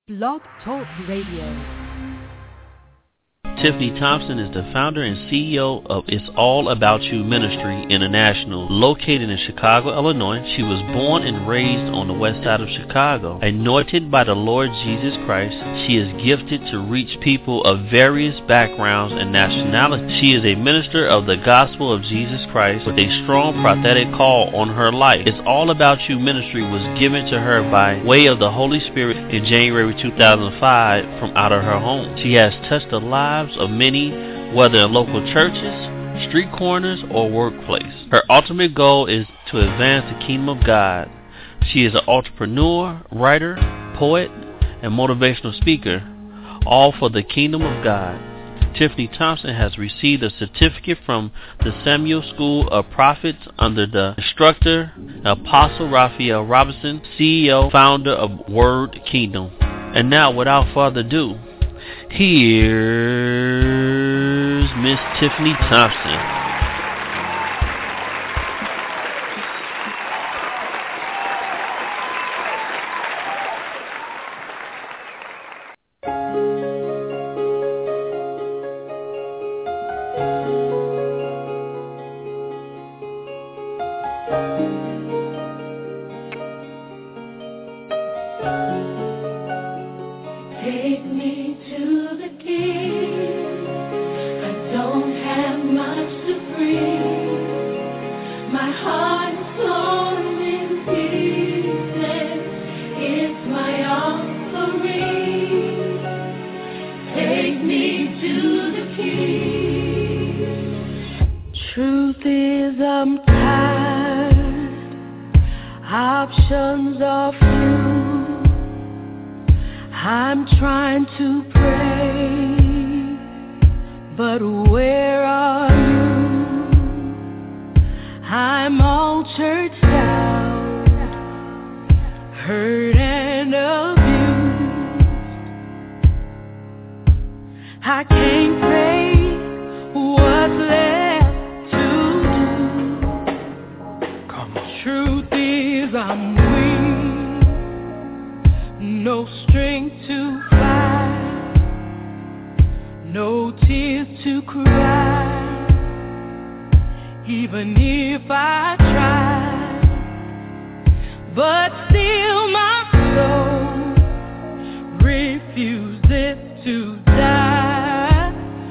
Blog Talk Radio. Tiffany Thompson is the founder and CEO of It's All About You Ministry International, located in Chicago, Illinois. She was born and raised on the west side of Chicago. Anointed by the Lord Jesus Christ, she is gifted to reach people of various backgrounds and nationalities. She is a minister of the gospel of Jesus Christ with a strong prophetic call on her life. It's All About You Ministry was given to her by way of the Holy Spirit in January 2005 from out of her home. She has touched the lives of many, whether in local churches, street corners, or workplace. Her ultimate goal is to advance the kingdom of God. She is an entrepreneur, writer, poet, and motivational speaker, all for the kingdom of God. Tiffany Thompson has received a certificate from the Samuel School of Prophets under the instructor, Apostle Raphael Robinson, CEO, founder of Word Kingdom. And now, without further ado, here's Miss Tiffany Thompson. Take me to the King. I don't have much to bring. My heart is torn in pieces. It's my offering. Take me to the King. Truth is, I'm tired. Options are few. I'm trying to pray, but where are you? I'm all churched out, hurt and abused. I can't say what's left to do. Come on. Truth is, I'm weak, no strength to fight, no tears to cry, even if I try, but still my soul refuses to die.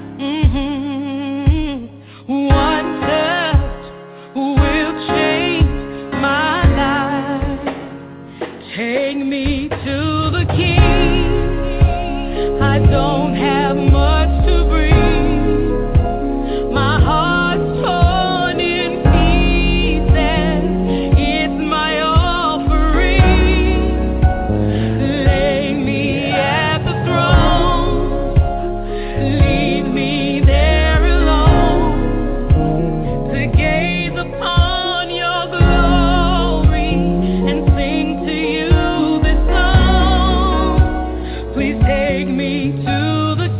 One touch will change my life. Take me to the King. I don't have much to bring. My heart's torn in pieces. It's my offering. Lay me at the throne. Leave me there alone to gaze upon your glory and sing to you this song. Please take me to the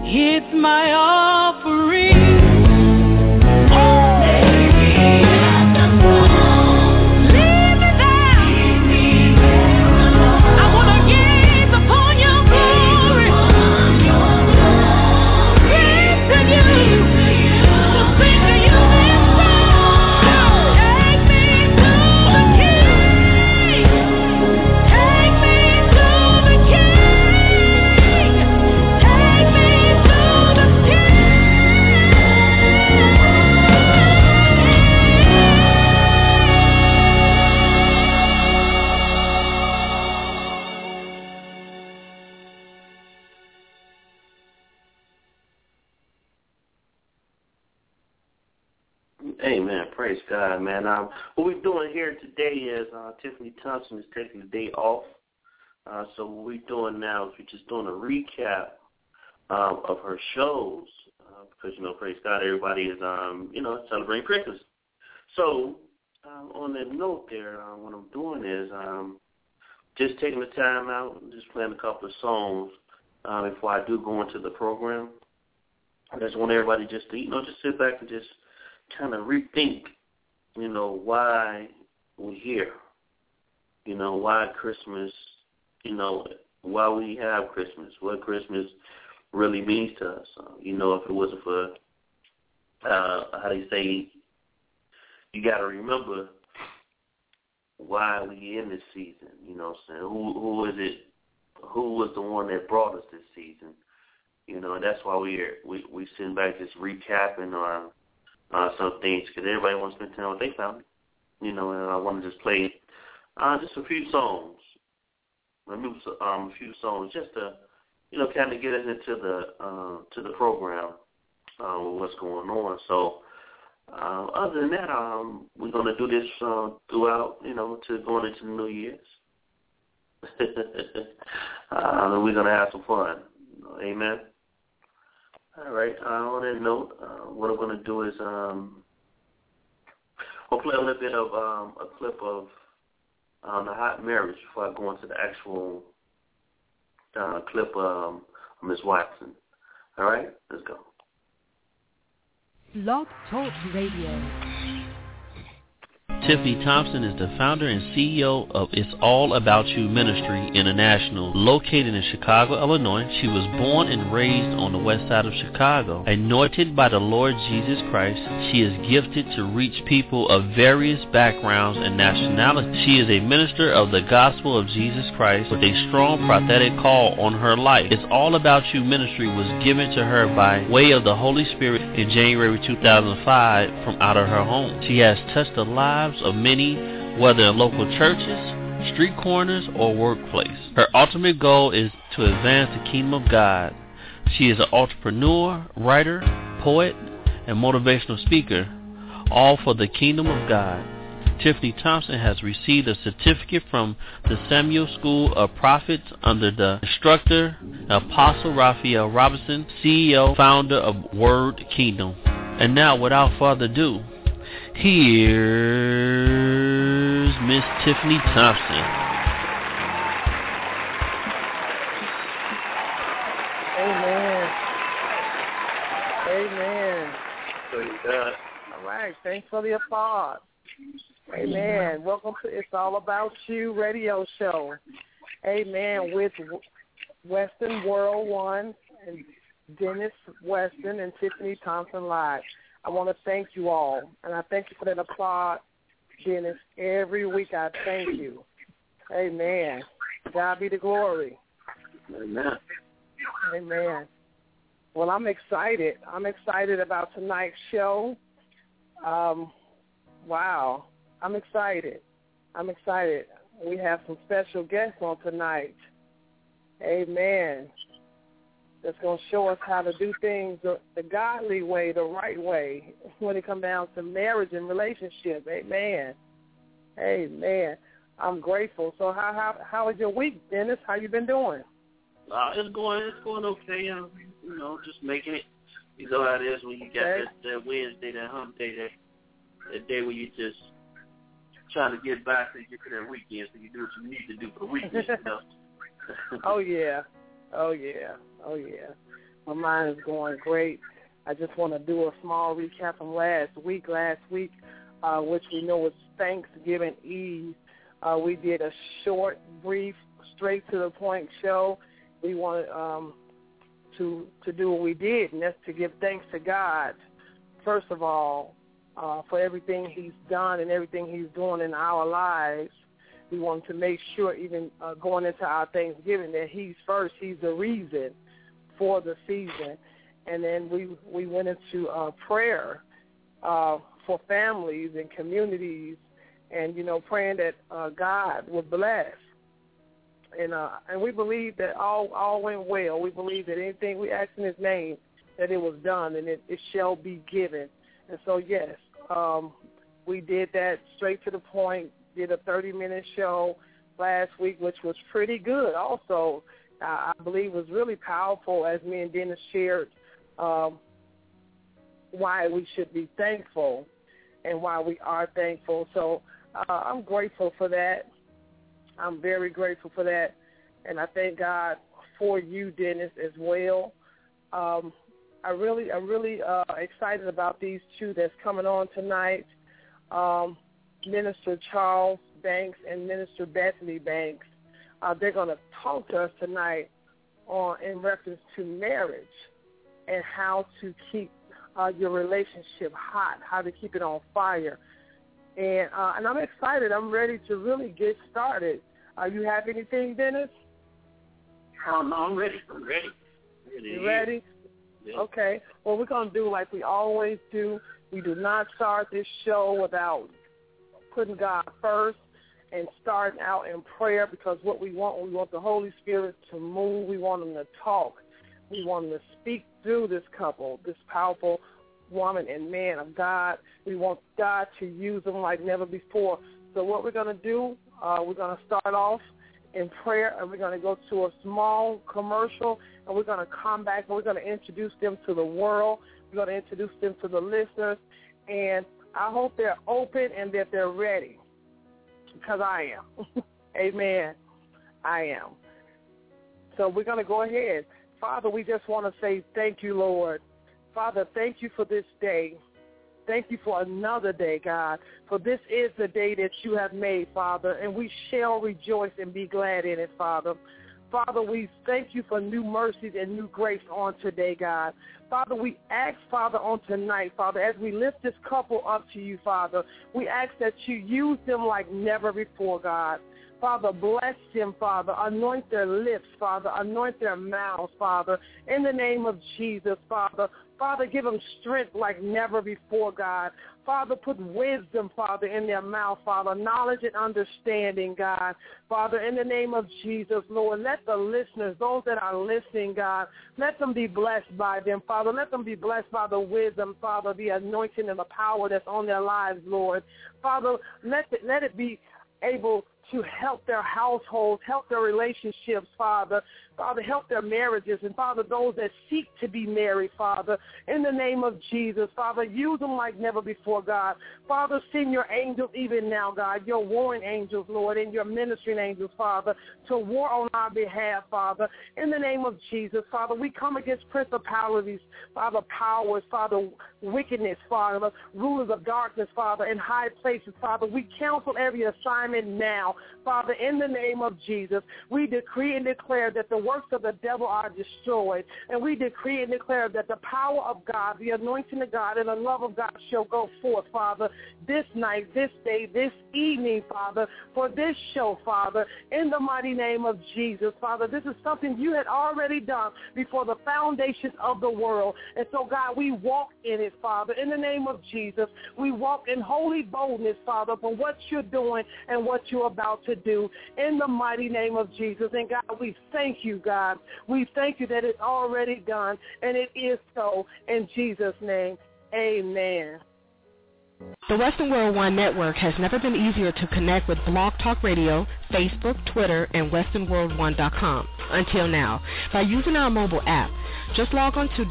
It's my offering. Amen. Praise God, man. What we're doing here today is Tiffany Thompson is taking the day off. So what we're doing now is we're just doing a recap of her shows because, praise God, everybody is, celebrating Christmas. So on that note there, what I'm doing is just taking the time out and just playing a couple of songs before I do go into the program. I just want everybody just to, just sit back and just kind of rethink, why we're here, why Christmas, why we have Christmas, what Christmas really means to us. If it wasn't for, how do you say, you got to remember why we in this season, saying, who is it, who was the one that brought us this season, and that's why we sitting back just recapping some things, because everybody wants to spend time with their family, and I want to just play just a few songs, just to, kind of get us into the program, what's going on. So, other than that, we're going to do this throughout, to going into the New Year's. We're going to have some fun. Amen. All right. On that note, what I'm going to do is we'll play a little bit of a clip of The Hot Marriage before I go into the actual clip of Ms. Watson. All right? Let's go. Blog Talk Radio. Tiffany Thompson is the founder and CEO of It's All About You Ministry International, located in Chicago, Illinois. She was born and raised on the west side of Chicago. Anointed by the Lord Jesus Christ, she is gifted to reach people of various backgrounds and nationalities. She is a minister of the gospel of Jesus Christ with a strong prophetic call on her life. It's All About You Ministry was given to her by way of the Holy Spirit in January 2005 from out of her home. She has touched the lives of many, whether in local churches, street corners, or workplace. Her ultimate goal is to advance the kingdom of God. She is an entrepreneur, writer, poet, and motivational speaker, all for the kingdom of God. Tiffany Thompson has received a certificate from the Samuel School of Prophets under the instructor, Apostle Raphael Robinson, CEO, founder of Word Kingdom. And now, without further ado, here's Miss Tiffany Thompson. Amen. Amen. Praise God. All right. Thanks for the applause. Amen. Welcome to It's All About You radio show. Amen. With Weston World One and Dennis Weston and Tiffany Thompson Live. I want to thank you all, and I thank you for that applause, Dennis. Every week I thank you. Amen. God be the glory. Amen. Amen. Well, I'm excited. I'm excited about tonight's show. Wow. I'm excited. We have some special guests on tonight. Amen. That's going to show us how to do things the godly way, the right way, when it comes down to marriage and relationship. Amen. Amen. I'm grateful. So how was your week, Dennis? How you been doing? It's going okay. Just making it. You know how it is when you got that Wednesday, that hump day, that day where you just trying to get back and get to that weekend, so you do what you need to do for the weekend. Oh, yeah. Oh, yeah. My mind is going great. I just want to do a small recap from last week, which we know was Thanksgiving Eve. We did a short, brief, straight-to-the-point show. We wanted to do what we did, and that's to give thanks to God, first of all, for everything he's done and everything he's doing in our lives. We wanted to make sure, even going into our Thanksgiving, that he's first. He's the reason for the season. And then we went into prayer for families and communities, and, praying that God would bless. And we believe that all went well. We believe that anything we ask in his name, that it was done, and it shall be given. And so, yes, we did that straight to the point, did a 30-minute show last week, which was pretty good. Also, I believe was really powerful, as me and Dennis shared why we should be thankful and why we are thankful. So I'm grateful for that. I'm very grateful for that, and I thank God for you, Dennis, as well. I'm really excited about these two that's coming on tonight, Minister Charles Banks and Minister Bethany Banks. They're going to talk to us tonight in reference to marriage and how to keep your relationship hot, how to keep it on fire. And I'm excited. I'm ready to really get started. You have anything, Dennis? I'm ready. You ready? Yeah. Okay. Well, we're going to do like we always do. We do not start this show without putting God first and starting out in prayer, because what we want the Holy Spirit to move. We want him to talk. We want him to speak through this couple, this powerful woman and man of God. We want God to use them like never before. So what we're going to do, we're going to start off in prayer, and we're going to go to a small commercial, and we're going to come back, and we're going to introduce them to the world. We're going to introduce them to the listeners, and I hope they're open and that they're ready, because I am. Amen. I am. So we're going to go ahead. Father, we just want to say thank you, Lord. Father, thank you for this day. Thank you for another day, God, for this is the day that you have made, Father, and we shall rejoice and be glad in it, Father. Father, we thank you for new mercies and new grace on today, God. Father, we ask, Father, on tonight, Father, as we lift this couple up to you, Father, we ask that you use them like never before, God. Father, bless them, Father. Anoint their lips, Father. Anoint their mouths, Father. In the name of Jesus, Father. Father, give them strength like never before, God. Father, put wisdom, Father, in their mouth, Father, knowledge and understanding, God. Father, in the name of Jesus, Lord, let the listeners, those that are listening, God, let them be blessed by them, Father. Let them be blessed by the wisdom, Father, the anointing and the power that's on their lives, Lord. Father, let it be able to help their households, help their relationships, Father. Father, help their marriages, and, Father, those that seek to be married, Father, in the name of Jesus. Father, use them like never before, God. Father, send your angels even now, God, your warring angels, Lord, and your ministering angels, Father, to war on our behalf, Father, in the name of Jesus. Father, we come against principalities, Father, powers, Father, wickedness, Father, rulers of darkness, Father, in high places, Father. We cancel every assignment now, Father, in the name of Jesus. We decree and declare that the works of the devil are destroyed, and we decree and declare that the power of God, the anointing of God, and the love of God shall go forth, Father, this night, this day, this evening, Father, for this show, Father, in the mighty name of Jesus, Father. This is something you had already done before the foundation of the world, and so, God, we walk in it, Father, in the name of Jesus. We walk in holy boldness, Father, for what you're doing and what you're about to do, in the mighty name of Jesus. And, God, we thank you, God. We thank you that it's already done, and it is so, in Jesus' name. Amen. The Western World One Network has never been easier to connect with Blog Talk Radio, Facebook, Twitter, and WesternWorld1.com until now by using our mobile app. Just log on to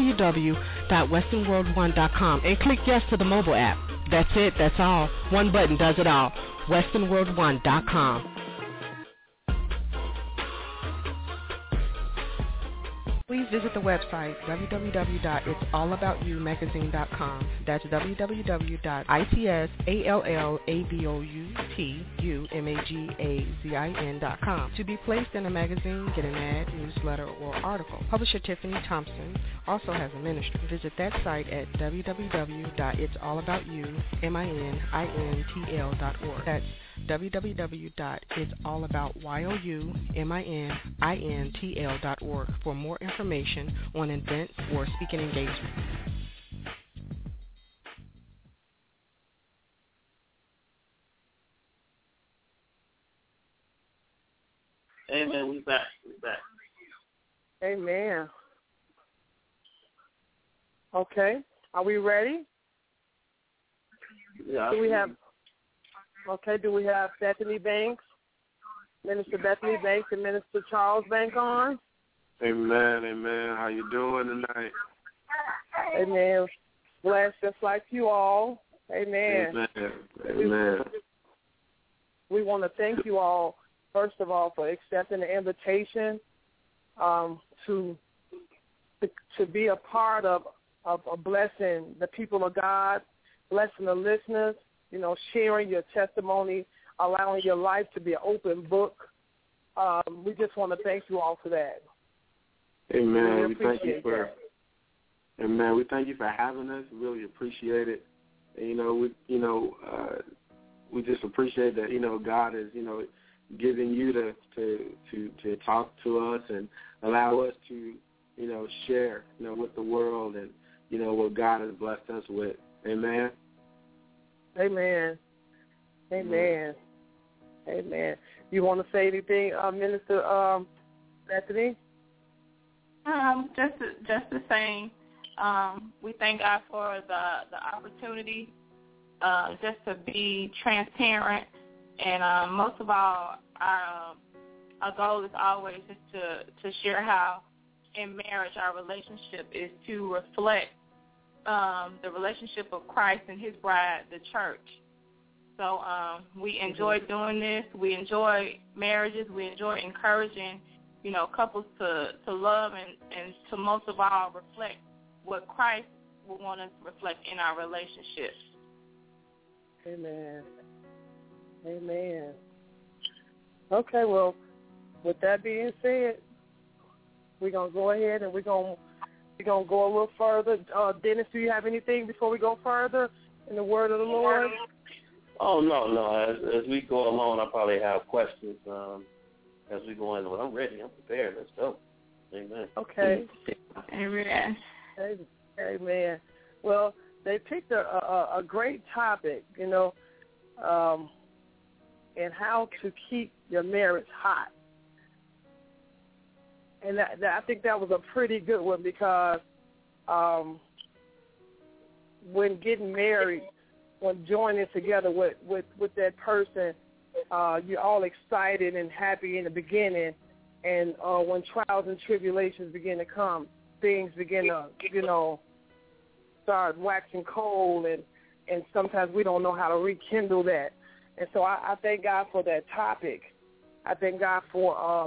www.westernworld1.com and click yes to the mobile app. That's it. That's all. One button does it all. WesternWorld1.com. please visit the website www.itsallaboutoumagazine.com. That's www.itsallaboutoumagazine.com to be placed in a magazine, get an ad, newsletter, or article. Publisher Tiffany Thompson also has a ministry. Visit that site at www.itsallaboutoumintl.org. That's www.itsallaboutoumintl.org for more information on events or speaking engagements. Amen. We back. Amen. Okay. Are we ready? Yeah. Do we have Bethany Banks, Minister Bethany Banks, and Minister Charles Banks on? Amen. How you doing tonight? Amen. Blessed just like you all. Amen. Amen. We want to thank you all, first of all, for accepting the invitation to be a part of blessing the people of God, blessing the listeners, sharing your testimony, allowing your life to be an open book. We just want to thank you all for that. Amen. We thank you for Amen. We thank you for having us. We really appreciate it. And, we just appreciate that, God is, giving you to talk to us and allow us to, share, with the world and, what God has blessed us with. Amen. Amen. You want to say anything, Minister Bethany? Just the same. We thank God for the opportunity just to be transparent, and most of all, our goal is always just to share how in marriage our relationship is to reflect the relationship of Christ and his bride, the church. So we enjoy doing this. We enjoy marriages. We enjoy encouraging, couples to love and to most of all reflect what Christ will want us to reflect in our relationships. Amen. Okay, well, with that being said, we're going to go ahead and we're going to go a little further. Dennis, do you have anything before we go further in the word of the Lord? Oh, no. As we go along, I probably have questions as we go in. Well, I'm ready. I'm prepared. Let's go. Amen. Okay. Amen. Amen. Well, they picked a great topic, and how to keep your marriage hot. And I think that was a pretty good one because when getting married, when joining together with that person, you're all excited and happy in the beginning, and when trials and tribulations begin to come, things begin to, start waxing cold, and sometimes we don't know how to rekindle that. And so I thank God for that topic. I thank God for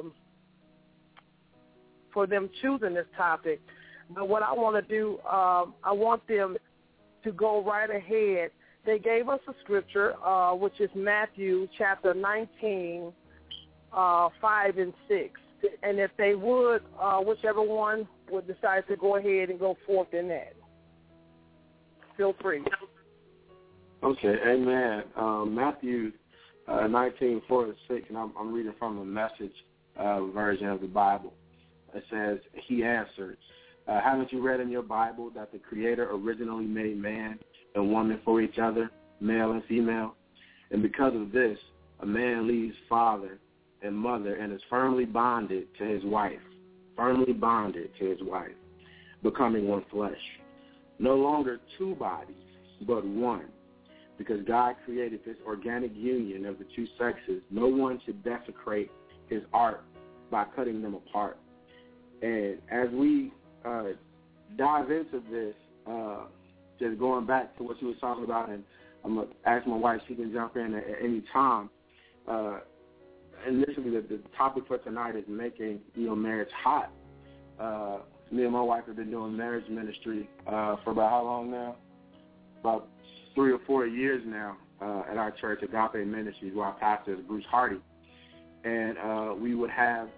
them choosing this topic. But what I want to do, I want them to go right ahead. They gave us a scripture, which is Matthew chapter 19, 5 and 6. And if they would, whichever one would decide to go ahead and go forth in that. Feel free. Okay, amen. Matthew 19, 4 and 6, and I'm reading from the Message version of the Bible. It says, he answered, haven't you read in your Bible that the Creator originally made man and woman for each other, male and female? And because of this, a man leaves father and mother and is firmly bonded to his wife, becoming one flesh. No longer two bodies, but one. Because God created this organic union of the two sexes, no one should desecrate his art by cutting them apart. And as we dive into this, just going back to what you were talking about, and I'm going to ask my wife, she can jump in at any time. Initially, the topic for tonight is making marriage hot. me and my wife have been doing marriage ministry for about how long now? About 3 or 4 years now at our church, Agape Ministries, where our pastor is Bruce Hardy. And we would have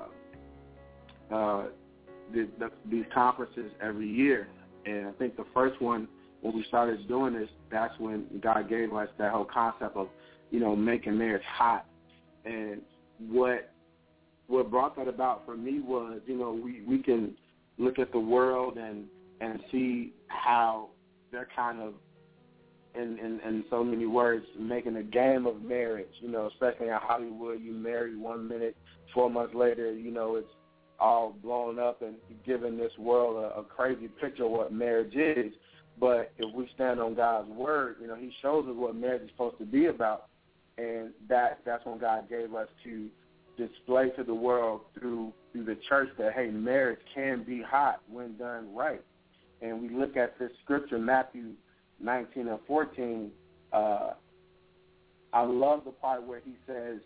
these conferences every year. And I think the first one, when we started doing this, that's when God gave us that whole concept of, making marriage hot. And what brought that about for me was, we can look at the world and see how they're kind of, in so many words, making a game of marriage, especially in Hollywood. You marry 1 minute, 4 months later, it's all blown up and giving this world a crazy picture of what marriage is. But if we stand on God's word, he shows us what marriage is supposed to be about. And that's when God gave us to display to the world through the church that, hey, marriage can be hot when done right. And we look at this scripture, Matthew 19 and 14. I love the part where he says,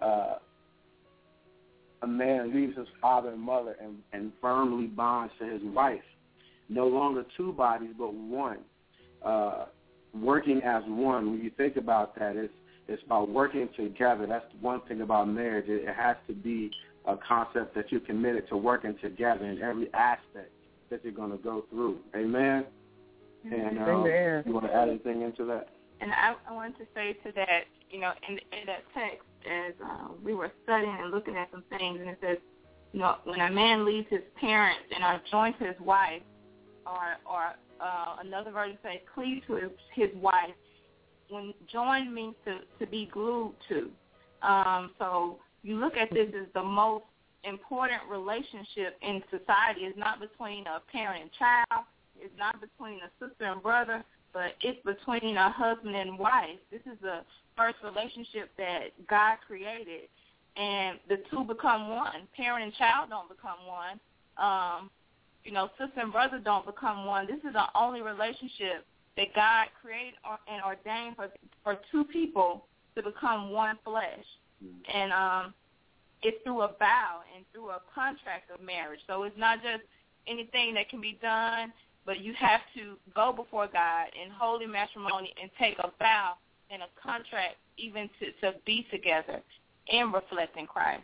a man leaves his father and mother and firmly bonds to his wife. No longer two bodies, but one. Working as one. When you think about that, it's about working together. That's one thing about marriage. It has to be a concept that you're committed to working together in every aspect that you're going to go through. Amen? And Amen. You want to add anything into that? And I wanted to say to that, in that text, as we were studying and looking at some things, and it says, when a man leaves his parents and are joined to his wife, or another version says cleave to his wife, when joined means to be glued to. So you look at this as the most important relationship in society. It's not between a parent and child. It's not between a sister and brother, but it's between a husband and wife. This is the first relationship that God created, and the two become one. Parent and child don't become one. Sister and brother don't become one. This is the only relationship that God created and ordained for two people to become one flesh. And it's through a vow and through a contract of marriage. So it's not just anything that can be done, but you have to go before God in holy matrimony and take a vow and a contract even to be together and reflecting Christ.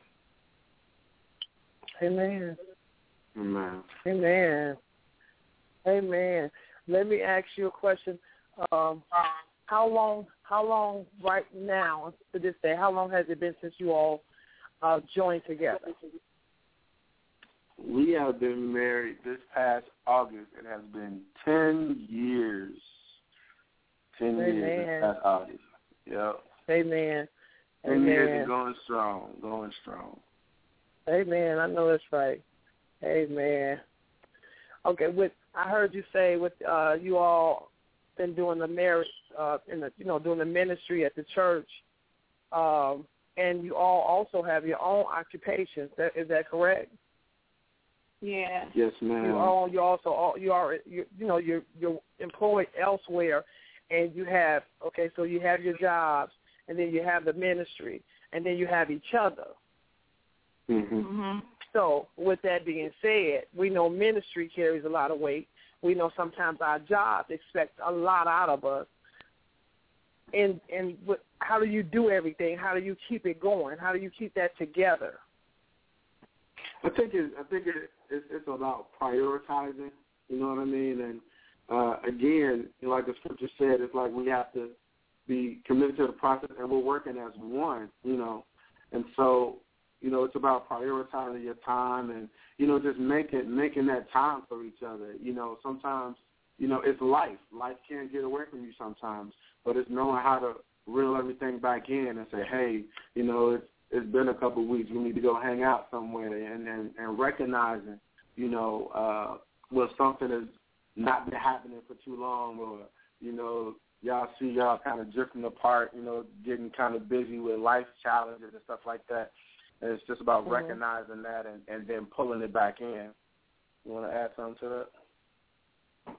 Amen. Amen. Amen. Amen. Let me ask you a question. How long right now to this day, how long has it been since you all joined together? We have been married this past August. It has been 10 years. 10 Amen. years this past August. Yep. Amen. 10 years and going strong. Amen. I know that's right. Amen. Okay, I heard you say with you all been doing the marriage doing the ministry at the church, and you all also have your own occupations. Is that correct? Yeah. Yes, ma'am. You're employed elsewhere, and you have so you have your jobs, and then you have the ministry, and then you have each other. Mm-hmm. Mm-hmm. So with that being said, we know ministry carries a lot of weight. We know sometimes our jobs expect a lot out of us. And how do you do everything? How do you keep it going? How do you keep that together? I think it's about prioritizing. You know what I mean? And again, like the scripture said, it's like we have to be committed to the process, and we're working as one. And so. It's about prioritizing your time and, just making that time for each other. Sometimes, it's life. Life can't get away from you sometimes, but it's knowing how to reel everything back in and say, hey, it's been a couple of weeks. We need to go hang out somewhere and recognizing, when something has not been happening for too long or, y'all see y'all kind of drifting apart, getting kind of busy with life challenges and stuff like that. And it's just about recognizing that and then pulling it back in. You want to add something to that?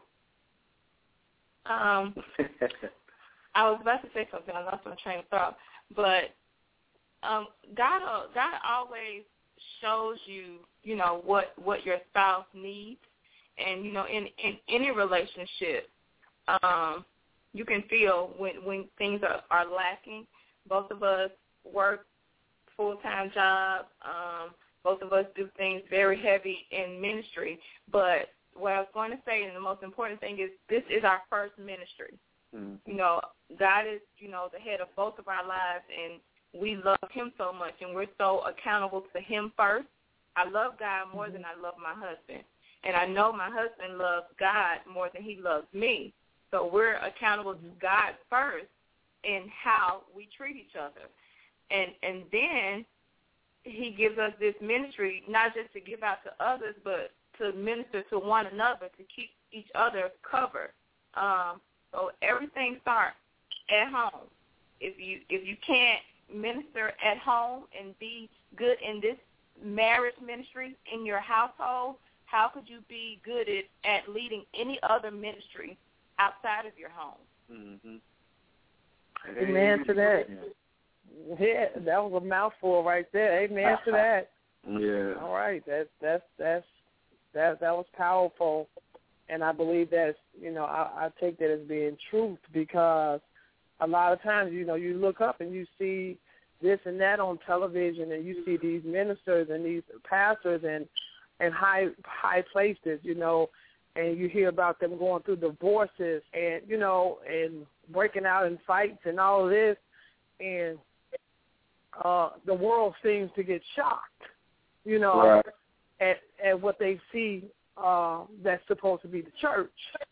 I was about to say something. I lost my train of thought. But God always shows you, you know, what your spouse needs. And, you know, in any relationship, you can feel when things are lacking. Both of us work full-time jobs. Both of us do things very heavy in ministry. But what I was going to say, and the most important thing is, this is our first ministry. Mm-hmm. You know, God is, you know, the head of both of our lives, and we love him so much, and we're so accountable to him first. I love God more than I love my husband. And I know my husband loves God more than he loves me. So we're accountable to God first in how we treat each other. And then he gives us this ministry, not just to give out to others, but to minister to one another, to keep each other covered. So everything starts at home. If you can't minister at home and be good in this marriage ministry in your household, how could you be good at leading any other ministry outside of your home? Mm-hmm. Amen to that. Yeah, that was a mouthful right there. Amen to that. Yeah. All right, that was powerful, and I believe that's, you know, I take that as being truth, because a lot of times, you know, you look up and you see this and that on television, and you see these ministers and these pastors and high places, you know, and you hear about them going through divorces and, you know, and breaking out in fights and all of this, and the world seems to get shocked, you know, right, at what they see that's supposed to be the church,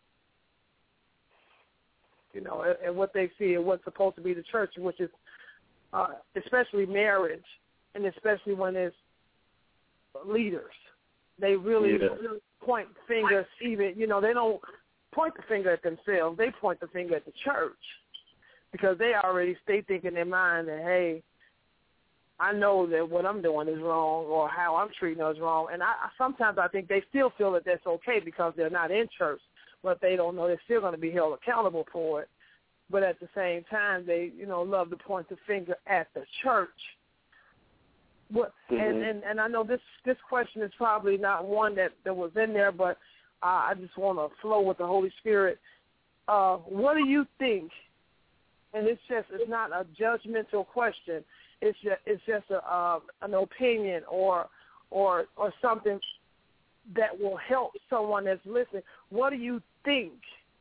you know, and what they see and what's supposed to be the church, which is especially marriage, and especially when it's leaders. They really point fingers, even, you know, they don't point the finger at themselves. They point the finger at the church, because they think in their mind that, hey, I know that what I'm doing is wrong, or how I'm treating us wrong. And sometimes I think they still feel that that's okay because they're not in church, but they don't know they're still going to be held accountable for it. But at the same time, they, you know, love to point the finger at the church. What, and I know this question is probably not one that was in there, but I just want to flow with the Holy Spirit. What do you think? And it's not a judgmental question. It's just an opinion or something that will help someone that's listening. What do you think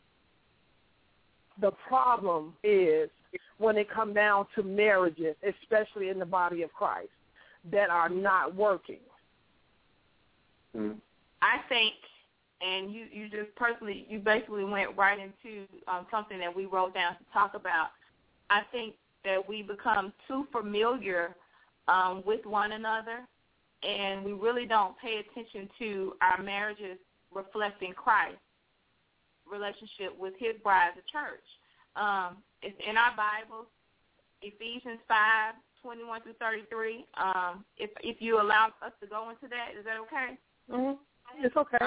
the problem is when it comes down to marriages, especially in the body of Christ, that are not working? I think, and you just personally, you basically went right into something that we wrote down to talk about. I think that we become too familiar with one another, and we really don't pay attention to our marriages reflecting Christ's relationship with his bride, the church. It's in our Bible, Ephesians 5:21 through 33. If you allow us to go into that, is that okay? Mm-hmm. It's okay.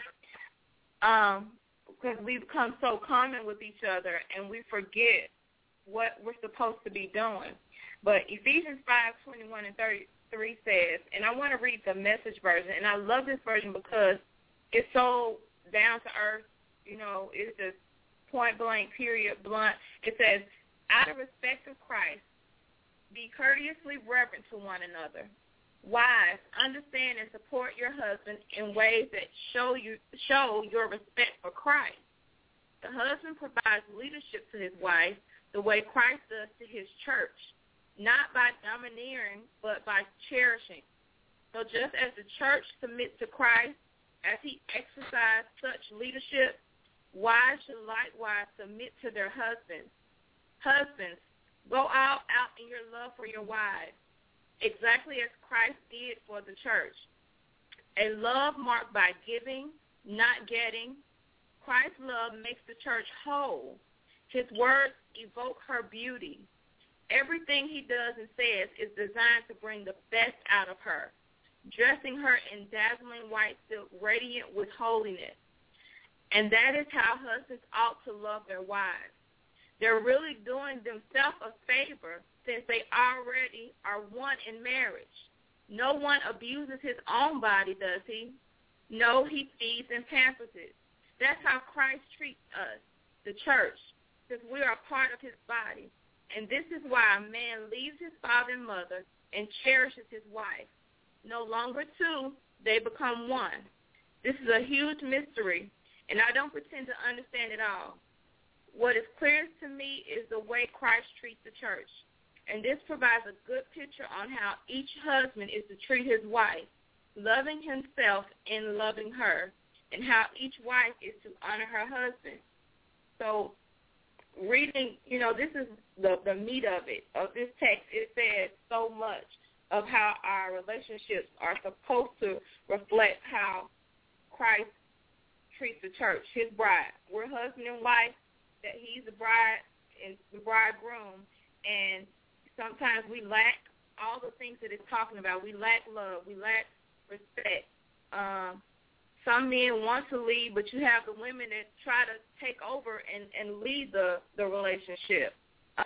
Because we become so common with each other, and we forget what we're supposed to be doing. But Ephesians 5:21 and 33 says, and I want to read the Message version, and I love this version because it's so down to earth. You know, it's just point blank, period, blunt. It says, out of respect of Christ, be courteously reverent to one another. Wives, understand and support your husband in ways that show your respect for Christ. The husband provides leadership to his wife the way Christ does to his church, not by domineering, but by cherishing. So just as the church submits to Christ as he exercised such leadership, wives should likewise submit to their husbands. Husbands, go all out in your love for your wives, exactly as Christ did for the church. A love marked by giving, not getting. Christ's love makes the church whole. His words evoke her beauty. Everything he does and says is designed to bring the best out of her, dressing her in dazzling white silk, radiant with holiness. And that is how husbands ought to love their wives. They're really doing themselves a favor since they already are one in marriage. No one abuses his own body, does he? No, he feeds and pampers it. That's how Christ treats us, the church, because we are a part of his body. And this is why a man leaves his father and mother and cherishes his wife. No longer two, they become one. This is a huge mystery, and I don't pretend to understand it all. What is clearest to me is the way Christ treats the church. And this provides a good picture on how each husband is to treat his wife, loving himself and loving her, and how each wife is to honor her husband. So reading, this is the meat of it, of this text. It says so much of how our relationships are supposed to reflect how Christ treats the church, his bride. We're husband and wife, that he's the bride and the bridegroom, and sometimes we lack all the things that it's talking about. We lack love. We lack respect. Some men want to lead, but you have the women that try to take over and lead the relationship.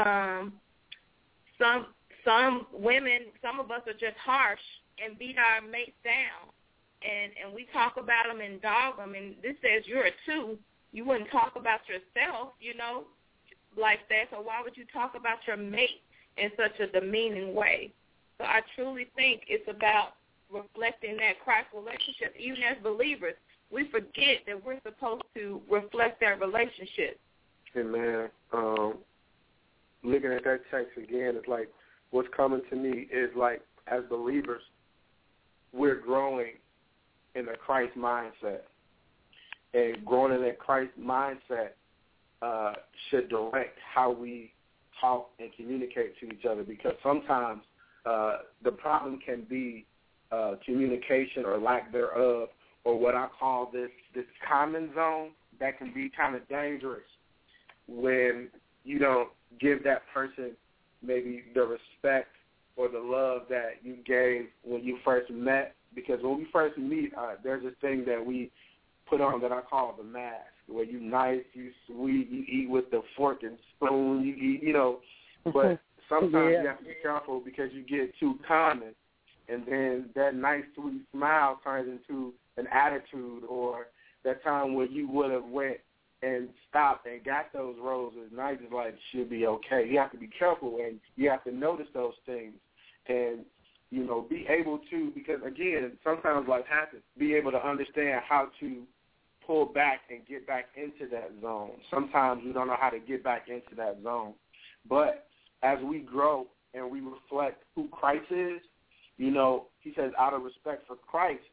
Some women, some of us are just harsh and beat our mates down, and we talk about them and dog them. And this says you're a two. You wouldn't talk about yourself, like that. So why would you talk about your mate in such a demeaning way? So I truly think it's about reflecting that Christ relationship. Even as believers, we forget that we're supposed to reflect that relationship. Amen. Looking at that text again, it's like what's coming to me is like as believers, we're growing in the Christ mindset. And growing in that Christ mindset should direct how we talk and communicate to each other, because sometimes the problem can be communication or lack thereof, or what I call this common zone that can be kind of dangerous when you don't give that person maybe the respect or the love that you gave when you first met. Because when we first meet, there's this thing that we put on that I call the mask, where you nice, you sweet, you eat with the fork and spoon, you eat, but sometimes you have to be careful because you get too common, and then that nice, sweet smile turns into an attitude, or that time when you would have went and stopped and got those roses, now you're just like, should be okay. You have to be careful, and you have to notice those things, and be able to, because again, sometimes life happens, be able to understand how to pull back and get back into that zone. Sometimes we don't know how to get back into that zone. But as we grow and we reflect who Christ is, he says, out of respect for Christ,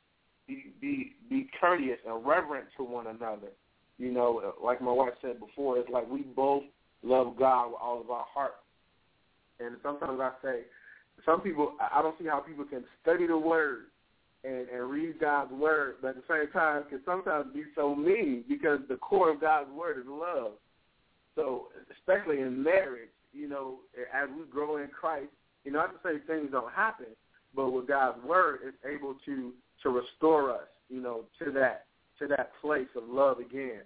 be courteous and reverent to one another. Like my wife said before, it's like we both love God with all of our heart. And sometimes I say, some people, I don't see how people can study the Word and read God's Word, but at the same time can sometimes be so mean, because the core of God's Word is love. So especially in marriage, as we grow in Christ, not to say things don't happen, but with God's Word, it's able to restore us, to that place of love again.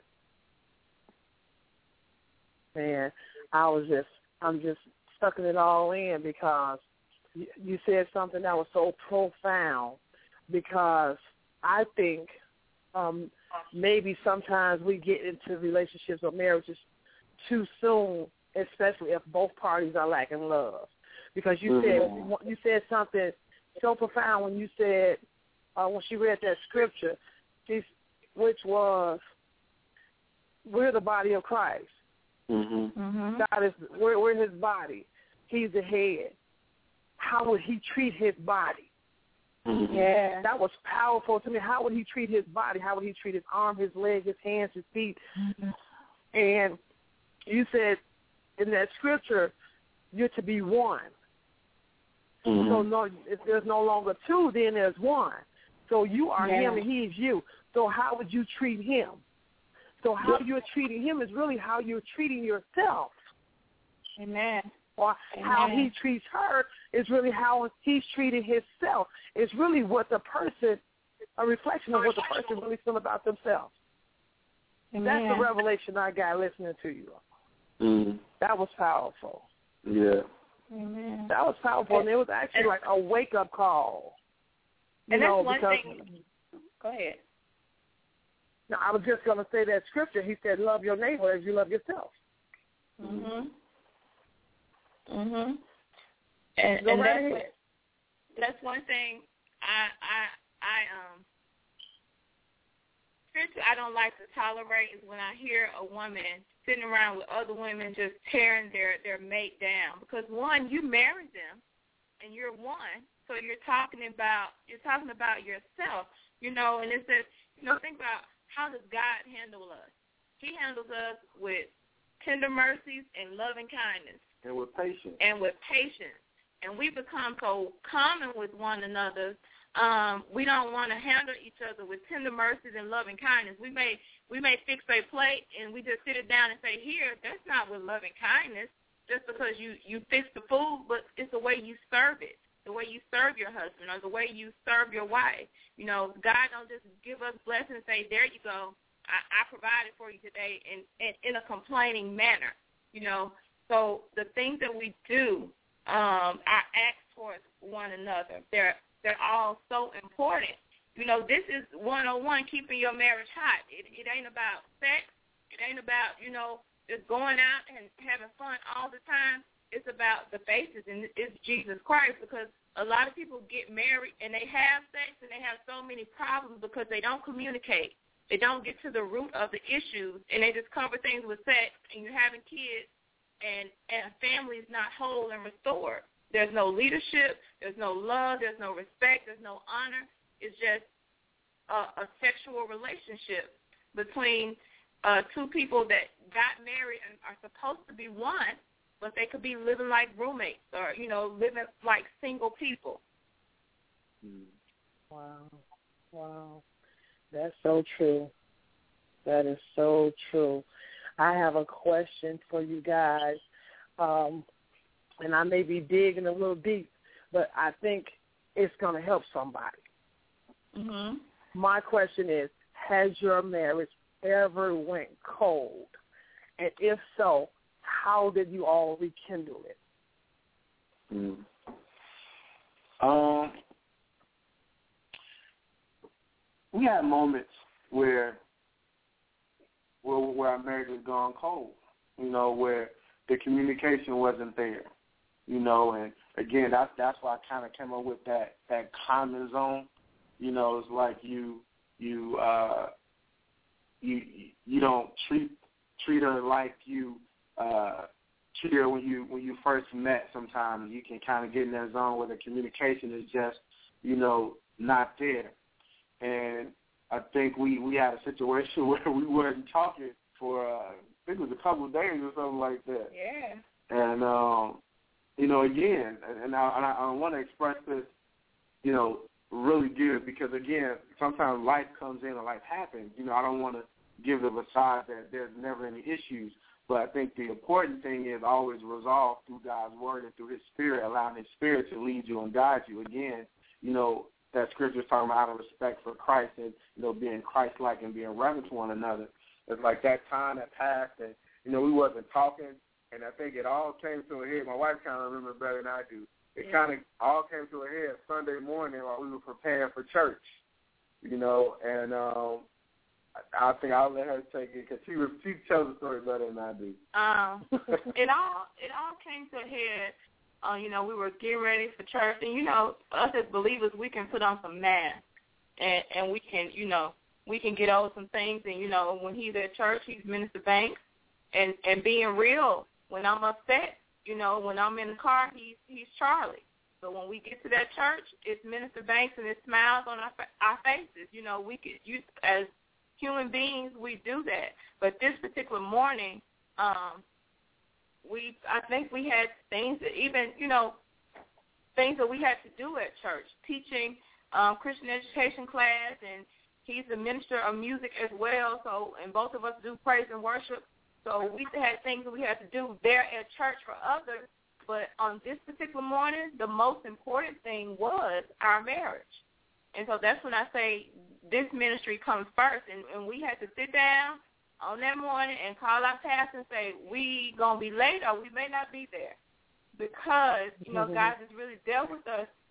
Man, I'm just sucking it all in, because you said something that was so profound, because I think maybe sometimes we get into relationships or marriages too soon, especially if both parties are lacking love. Because you said something so profound when you said, when she read that scripture, which was, we're the body of Christ. Mm-hmm. God is, we're his body. He's the head. How would he treat his body? Mm-hmm. Yeah, that was powerful to me. How would he treat his body? How would he treat his arm, his leg, his hands, his feet? Mm-hmm. And you said in that scripture, you're to be one. Mm-hmm. So no, if there's no longer two, then there's one. So you are him and he's you. So how would you treat him? So how you're treating him is really how you're treating yourself. Amen. Or how he treats her is really how he's treating himself. It's really what the person, a reflection of what the person really feels about themselves. Amen. That's the revelation I got listening to you. Mm-hmm. That was powerful. Yeah. Amen. That was powerful, and it was actually like a wake-up call. And that's one thing. Go ahead. No, I was just going to say that scripture. He said, love your neighbor as you love yourself. And that's one thing I don't like to tolerate is when I hear a woman sitting around with other women just tearing their mate down. Because one, you married them and you're one, so you're talking about yourself, and it says, think about how does God handle us? He handles us with tender mercies and loving kindness. And with patience. And we become so common with one another. We don't want to handle each other with tender mercies and loving kindness. We may fix a plate and we just sit it down and say, here, that's not with loving kindness just because you fix the food, but it's the way you serve it, the way you serve your husband or the way you serve your wife. God don't just give us blessings and say, there you go, I provided for you today in a complaining manner, So the things that we do are acts towards one another. They're all so important. This is 101, keeping your marriage hot. It ain't about sex. It ain't about, just going out and having fun all the time. It's about the basis, and it's Jesus Christ, because a lot of people get married and they have sex and they have so many problems because they don't communicate. They don't get to the root of the issues, and they just cover things with sex, and you're having kids, and a family is not whole and restored. There's no leadership. There's no love. There's no respect. There's no honor. It's just a sexual relationship between two people that got married and are supposed to be one, but they could be living like roommates or, living like single people. Wow. That's so true. That is so true. I have a question for you guys, and I may be digging a little deep, but I think it's going to help somebody. My question is, has your marriage ever went cold? And if so, how did you all rekindle it? We had moments where our marriage has gone cold, where the communication wasn't there, and again, that's why I kind of came up with that common zone. It's like you don't treat her like you treat her when you first met. Sometimes you can kind of get in that zone where the communication is just not there. And I think we had a situation where we weren't talking for I think it was a couple of days or something like that. Yeah. And again, and I want to express this, really good, because again, sometimes life comes in and life happens. I don't want to give the facade that there's never any issues, but I think the important thing is always resolve through God's word and through His Spirit, allowing His Spirit to lead you and guide you. Again, that scripture is talking about out of respect for Christ and, being Christ-like and being reverent to one another. It's like that time that passed and, we wasn't talking, and I think it all came to a head. My wife kind of remembers better than I do. It kind of all came to a head Sunday morning while we were preparing for church, and I think I'll let her take it because she tells the story better than I do. It all came to a head. We were getting ready for church, and us as believers, we can put on some masks, and we can, we can get over some things. And when he's at church, he's Minister Banks, and being real. When I'm upset, when I'm in the car, he's Charlie. So when we get to that church, it's Minister Banks, and it smiles on our faces. We could as human beings, we do that. But this particular morning, I think we had things that things that we had to do at church, teaching Christian education class, and he's a minister of music as well. So, and both of us do praise and worship. So we had things that we had to do there at church for others. But on this particular morning, the most important thing was our marriage. And so that's when I say this ministry comes first. And we had to sit down on that morning and call our pastor and say, we going to be late or we may not be there. Because, God has really dealt with us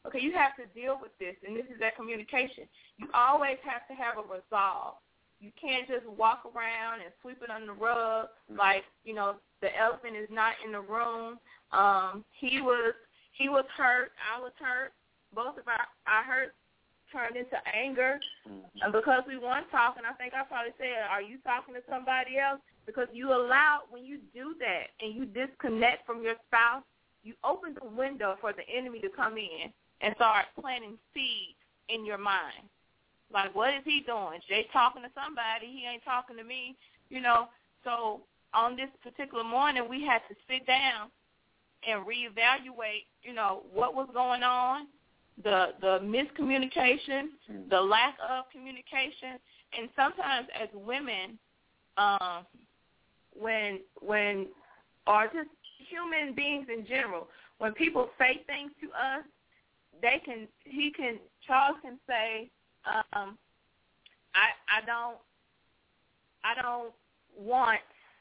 okay, you have to deal with this, and this is that communication. You always have to have a resolve. You can't just walk around and sweep it under the rug like, you know, the elephant is not in the room. He was hurt. I was hurt. Both of our hurt turned into anger. And because we weren't talking, I think I probably said, are you talking to somebody else? Because you allow, when you do that and you disconnect from your spouse, you open the window for the enemy to come in and start planting seeds in your mind. Like, what is he doing? Jay talking to somebody. He ain't talking to me, you know. So on this particular morning, we had to sit down and reevaluate, you know, what was going on, the miscommunication, the lack of communication. And sometimes as women, when or just human beings in general, when people say things to us, Charles can say, I don't want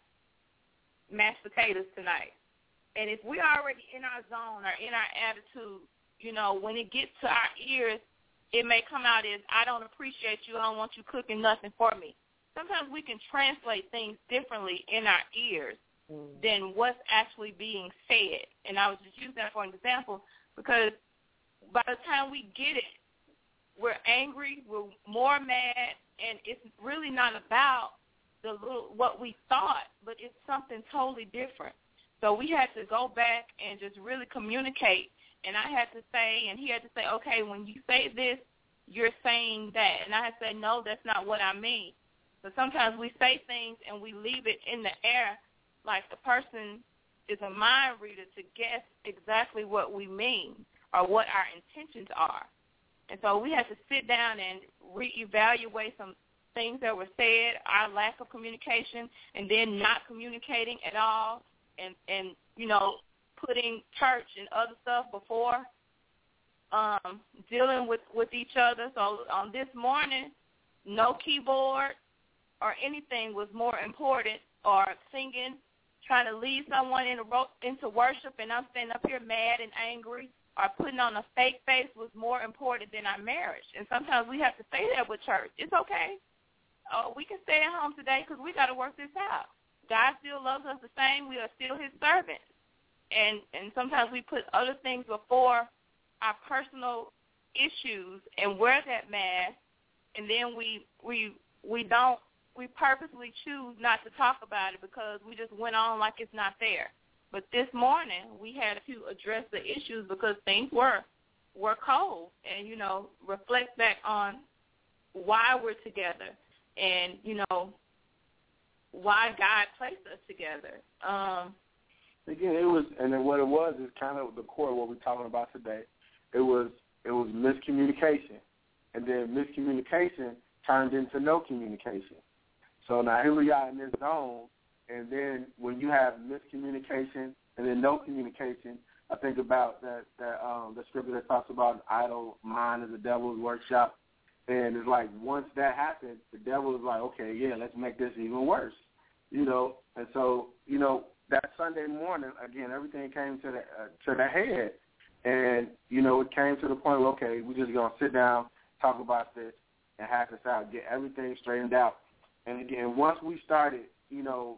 mashed potatoes tonight. And if we're already in our zone or in our attitude, you know, when it gets to our ears, it may come out as, I don't appreciate you, I don't want you cooking nothing for me. Sometimes we can translate things differently in our ears than what's actually being said. And I was just using that for an example because by the time we get it, we're angry, we're more mad, and it's really not about what we thought, but it's something totally different. So we had to go back and just really communicate, and I had to say, and he had to say, okay, when you say this, you're saying that. And I had to say, no, that's not what I mean. So sometimes we say things and we leave it in the air like the person is a mind reader to guess exactly what we mean or what our intentions are. And so we had to sit down and reevaluate some things that were said, our lack of communication, and then not communicating at all, and you know, putting church and other stuff before dealing with each other. So on this morning, no keyboard or anything was more important, or singing, trying to lead someone into worship, and I'm standing up here mad and angry, or putting on a fake face was more important than our marriage. And sometimes we have to say that with church. It's okay. We can stay at home today because we got to work this out. God still loves us the same. We are still his servants. And sometimes we put other things before our personal issues and wear that mask, and then we purposely choose not to talk about it because we just went on like it's not there. But this morning, we had to address the issues because things were cold and, you know, reflect back on why we're together and, you know, why God placed us together. Again, it was, and then what it was is kind of the core of what we're talking about today. It was miscommunication, and then miscommunication turned into no communication. So now here we are in this zone. And then when you have miscommunication and then no communication, I think about the scripture that talks about an idle mind is the devil's workshop. And it's like once that happens, the devil is like, okay, yeah, let's make this even worse, you know. And so, you know, that Sunday morning, again, everything came to the head. And, you know, it came to the point where, okay, we're just going to sit down, talk about this, and hash this out, get everything straightened out. And, again, once we started, you know,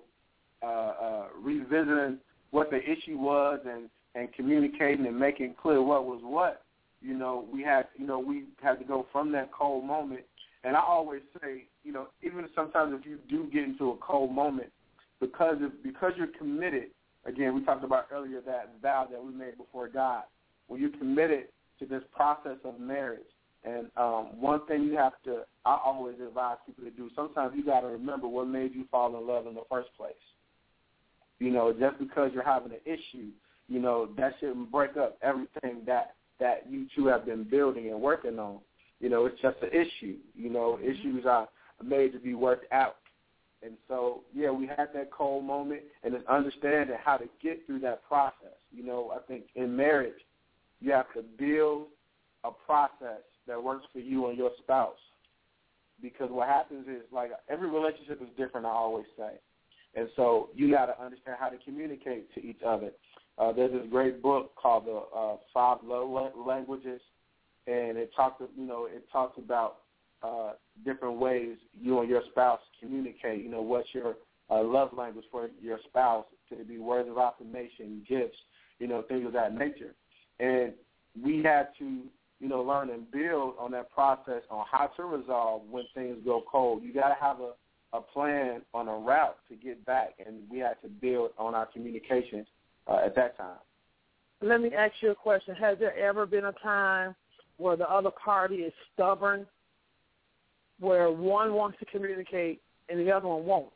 revisiting what the issue was and communicating and making clear what was what, you know, we had to go from that cold moment. And I always say, you know, even sometimes if you do get into a cold moment, because you're committed, again, we talked about earlier that vow that we made before God, when you're committed to this process of marriage. And one thing I always advise people to do, sometimes you got to remember what made you fall in love in the first place. You know, just because you're having an issue, you know, that shouldn't break up everything that you two have been building and working on. You know, it's just an issue. You know, issues are made to be worked out. And so, yeah, we had that cold moment, and it's understanding how to get through that process. You know, I think in marriage, you have to build a process that works for you and your spouse. Because what happens is, like, every relationship is different, I always say. And so you got to understand how to communicate to each other. There's this great book called The 5 Love Languages and it talks about different ways you and your spouse communicate. What's your love language for your spouse? Could it be words of affirmation, gifts, things of that nature? And we had to, learn and build on that process on how to resolve when things go cold. You got to have a plan on a route to get back, and we had to build on our communication at that time. Let me ask you a question. Has there ever been a time where the other party is stubborn, where one wants to communicate and the other one won't?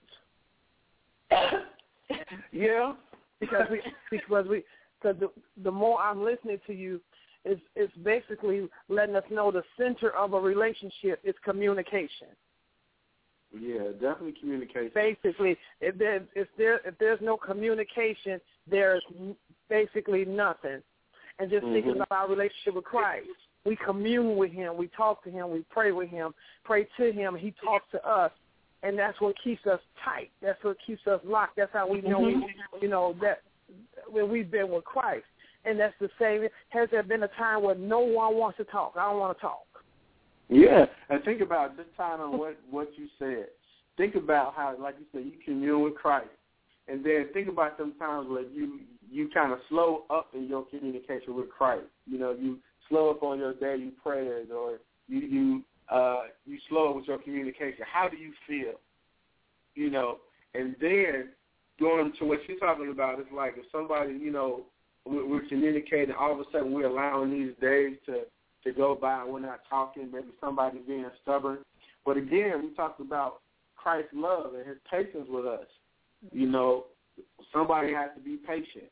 Yeah. Because the more I'm listening to you, it's basically letting us know the center of a relationship is communication. Yeah, definitely communication. Basically, if there's no communication, there's basically nothing. And just thinking about our relationship with Christ, we commune with Him, we talk to Him, we pray with Him, pray to Him, He talks to us, and that's what keeps us tight. That's what keeps us locked. That's how we know, that when we've been with Christ. And that's the same. Has there been a time where no one wants to talk? I don't want to talk. Yeah, and think about this time on what you said. Think about how, like you said, you commune with Christ. And then think about them times where you kind of slow up in your communication with Christ. You slow up on your daily prayers, or you slow up with your communication. How do you feel? And then going to what you're talking about, it's like if somebody, we're communicating, all of a sudden we're allowing these days to go by and we're not talking, maybe somebody being stubborn. But again, we talked about Christ's love and His patience with us. Somebody has to be patient.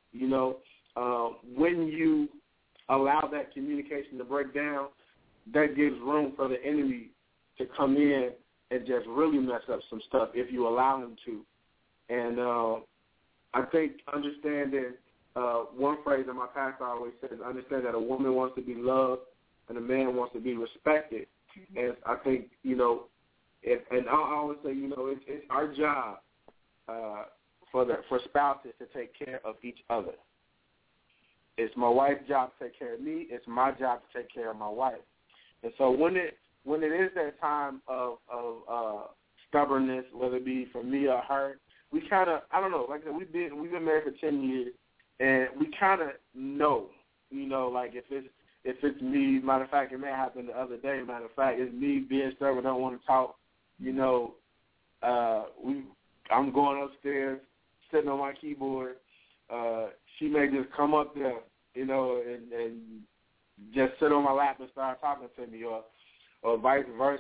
When you allow that communication to break down, that gives room for the enemy to come in and just really mess up some stuff if you allow him to. And I think understanding one phrase that my pastor always says, understand that a woman wants to be loved and a man wants to be respected. And I think, and I always say, it's our job for spouses to take care of each other. It's my wife's job to take care of me. It's my job to take care of my wife. And so when it is that time of stubbornness, whether it be for me or her, we kind of, I don't know, like I said, we've been married for 10 years, and we kind of know, like if it's me, matter of fact, it may happen the other day, matter of fact, it's me being stubborn, don't want to talk, I'm going upstairs, sitting on my keyboard, she may just come up there, and just sit on my lap and start talking to me, or vice versa.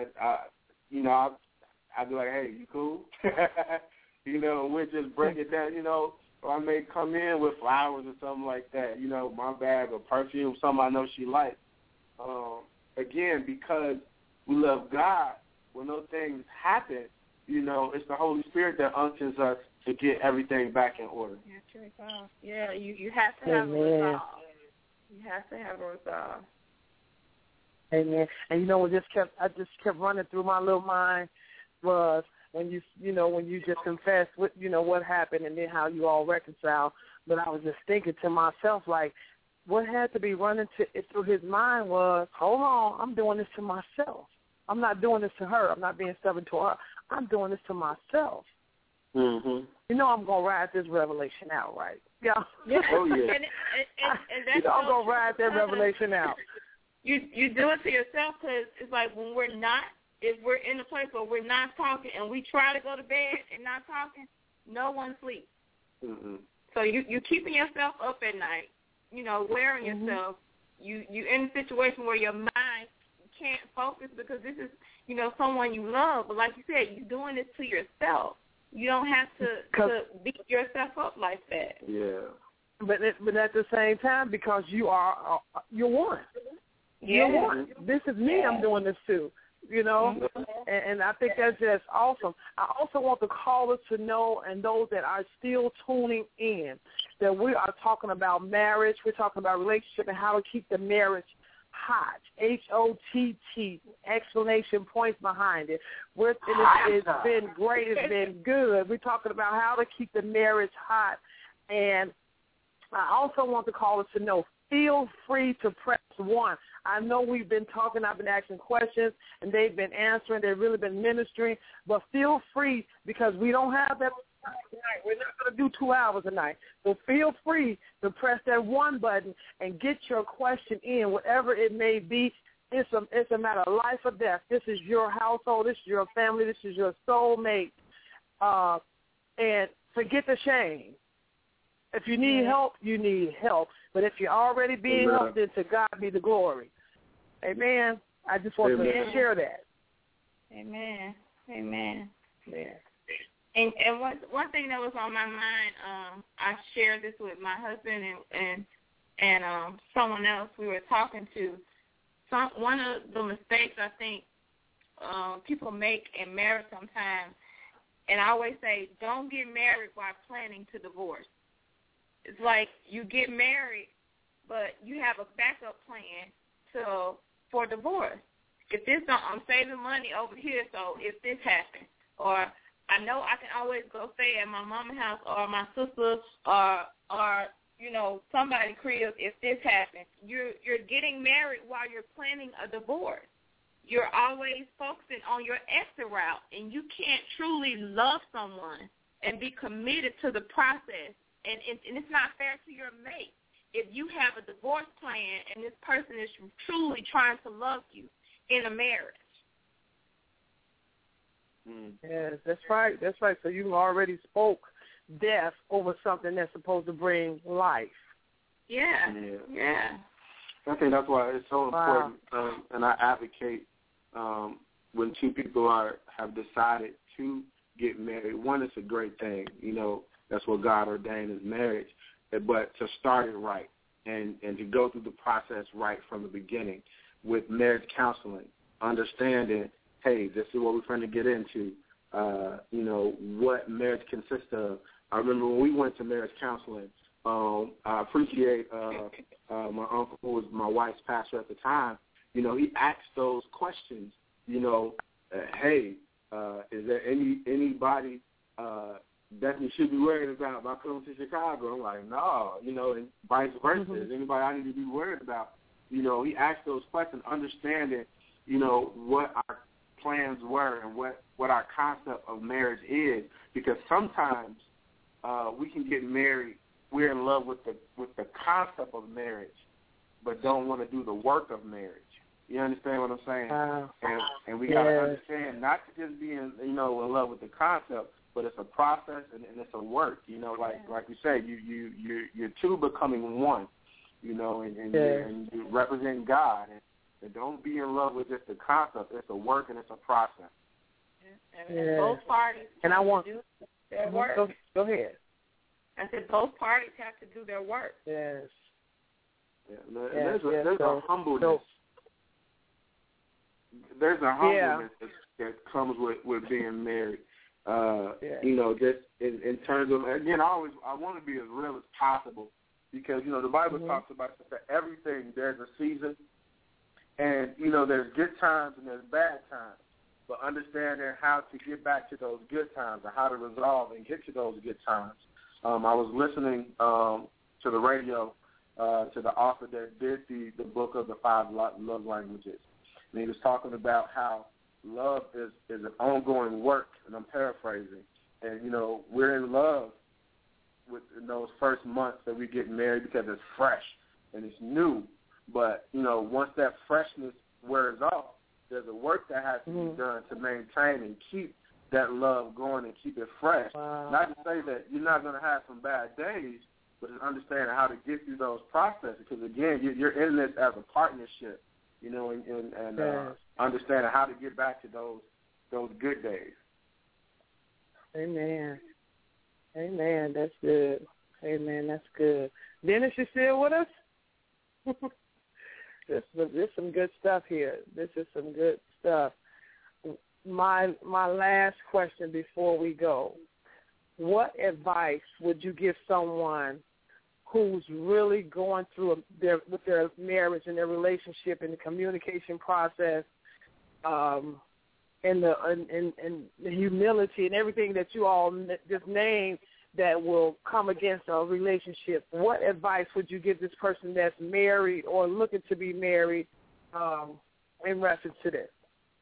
I'll be like, hey, you cool? We'll just break it down, or I may come in with flowers or something like that, my bag of perfume, something I know she likes. Again, because we love God, when those things happen, it's the Holy Spirit that unctions us to get everything back in order. Yeah, you have to have a resolve. You have to have a resolve. Amen. And what I just kept running through my little mind was when you just confessed what happened and then how you all reconciled. But I was just thinking to myself, like, what had to be running through his mind was, hold on, I'm doing this to myself. I'm not doing this to her. I'm not being stubborn to her. I'm doing this to myself. Mm-hmm. I'm going to ride this revelation out, right? Yeah. Oh, yeah. and that's I'm going to ride that revelation out. You do it to yourself because it's like when if we're in a place where we're not talking and we try to go to bed and not talking, no one sleeps. Mm-hmm. So you're keeping yourself up at night, wearing yourself. You in a situation where your mind can't focus because this is, someone you love. But like you said, you're doing this to yourself. You don't have to beat yourself up like that. Yeah. But at the same time, because you're one. Yeah. You're one. This is me I'm doing this to, and I think that's just awesome. I also want the callers to know, and those that are still tuning in, that we are talking about marriage. We're talking about relationship and how to keep the marriage hot. HOTT, exclamation points behind it. It's been great. It's been good. We're talking about how to keep the marriage hot. And I also want the callers to know, feel free to press 1. I know we've been talking, I've been asking questions, and they've been answering. They've really been ministering. But feel free, because we don't have that tonight. We're not going to do 2 hours a night. So feel free to press that one button and get your question in, whatever it may be. It's a matter of life or death. This is your household. This is your family. This is your soulmate. And forget the shame. If you need help, you need help. But if you're already being helped, then to God be the glory. Amen. I just want to share that. Amen. Amen. Yeah. And one thing that was on my mind, I shared this with my husband and someone else we were talking to. One of the mistakes I think people make in marriage sometimes, and I always say, don't get married while planning to divorce. It's like you get married, but you have a backup plan for divorce. If this don't, I'm saving money over here, so if this happens, or I know I can always go stay at my mama's house or my sister's or somebody's crib if this happens. You're getting married while you're planning a divorce. You're always focusing on your exit route, and you can't truly love someone and be committed to the process. And it's not fair to your mate if you have a divorce plan and this person is truly trying to love you in a marriage. Yes, that's right. That's right. So you already spoke death over something that's supposed to bring life. Yeah. I think that's why it's so important, and I advocate when two people have decided to get married. One, it's a great thing. That's what God ordained as marriage. But to start it right and to go through the process right from the beginning with marriage counseling, understanding, hey, this is what we're trying to get into, what marriage consists of. I remember when we went to marriage counseling, I appreciate my uncle, who was my wife's pastor at the time. He asked those questions, hey, is there anybody that you should be worried about by coming to Chicago? I'm like, no, and vice versa. Is anybody I need to be worried about? He asked those questions, understanding, what our plans were and what our concept of marriage is, because sometimes we can get married, we're in love with the concept of marriage, but don't want to do the work of marriage. You understand what I'm saying? And we got to understand not to just be in love with the concept, but it's a process and it's a work. Like you say, you're two becoming one. And you're representing God. And don't be in love with just the concept. It's a work and it's a process. And both parties and I want to do their work. Go ahead. I said both parties have to do their work. Yes. There's a humbleness. There's a humbleness that comes with being married. Just in terms of, again, I want to be as real as possible, because the Bible talks about that everything there's a season, and there's good times and there's bad times, but understanding how to get back to those good times and how to resolve and get to those good times. I was listening to the radio to the author that did the book of the 5 love languages, and he was talking about how love is an ongoing work, and I'm paraphrasing. And, we're in love in those first months that we get married because it's fresh and it's new. But, once that freshness wears off, there's a work that has to be done to maintain and keep that love going and keep it fresh. Wow. Not to say that you're not going to have some bad days, but it's understanding how to get through those processes. Because, again, you're in this as a partnership, and understanding how to get back to those good days. Amen. That's good. Amen. That's good. Dennis, you still with us? This is some good stuff here. This is some good stuff. My last question before we go: what advice would you give someone who's really going through with their marriage and their relationship and the communication process, and the humility and everything that you all just named that will come against a relationship? What advice would you give this person that's married or looking to be married in reference to this?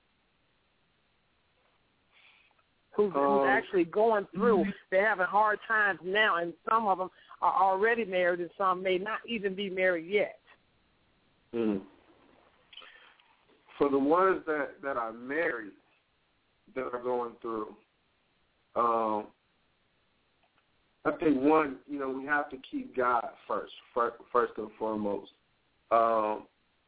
Who's actually going through? They're having hard times now, and some of them are already married, and some may not even be married yet. For the ones that are married, that are going through, I think one, we have to keep God first and foremost. I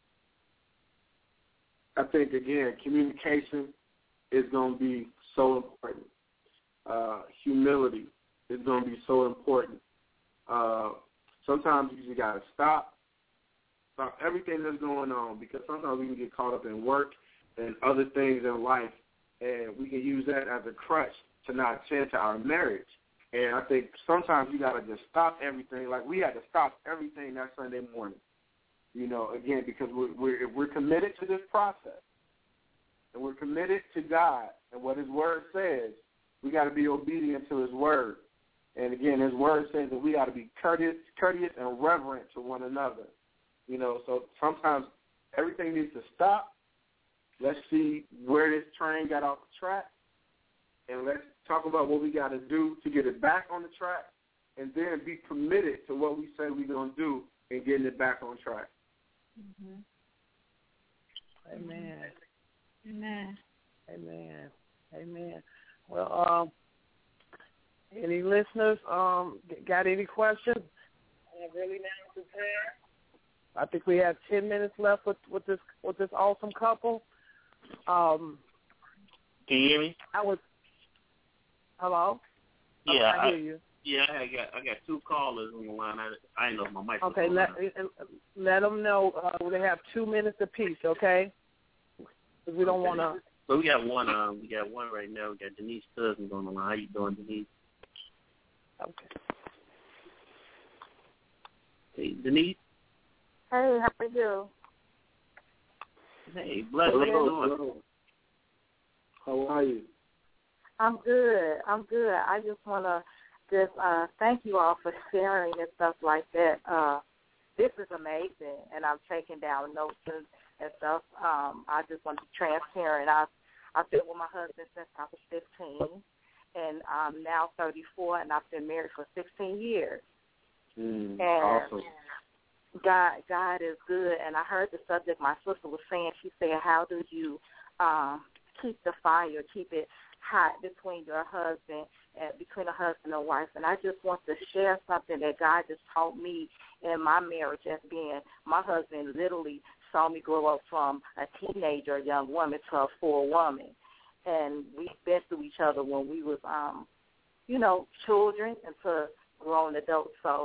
think, again, communication is going to be so important. Humility is going to be so important. Sometimes you just got to stop everything that's going on, because sometimes we can get caught up in work and other things in life, and we can use that as a crutch to not tend to our marriage. And I think sometimes you got to just stop everything. Like we had to stop everything that Sunday morning, again, because we're committed to this process, and we're committed to God and what His Word says. We got to be obedient to His Word. And again, His Word says that we got to be courteous and reverent to one another. So sometimes everything needs to stop. Let's see where this train got off the track, and let's talk about what we got to do to get it back on the track, and then be committed to what we say we're going to do in getting it back on track. Amen. Amen. Amen. Amen. Well, any listeners got any questions? Really now is the time. I think we have 10 minutes left with this awesome couple. Can you hear me? Hello? Yeah, I hear you. Yeah, I got two callers on the line. I didn't know if my mic was okay, on. let them know they have 2 minutes apiece, okay? Because we don't want to. So we got one right now. We got Denise Cousins on the line. How you doing, Denise? Okay. Hey, Denise. Hey, how are you? Hey, bless. How you doing? How are you? I'm good. I just want to thank you all for sharing and stuff like that. This is amazing, and I'm taking down notes and stuff. I just want to be transparent. I've been with my husband since I was 15, and I'm now 34, and I've been married for 16 years. And awesome. God is good, and I heard the subject my sister was saying. She said, how do you keep the fire, keep it hot between your husband, between a husband and wife? And I just want to share something that God just taught me in my marriage, as being my husband literally saw me grow up from a teenager, a young woman, to a full woman. And we've been through each other when we was, children into grown adults. So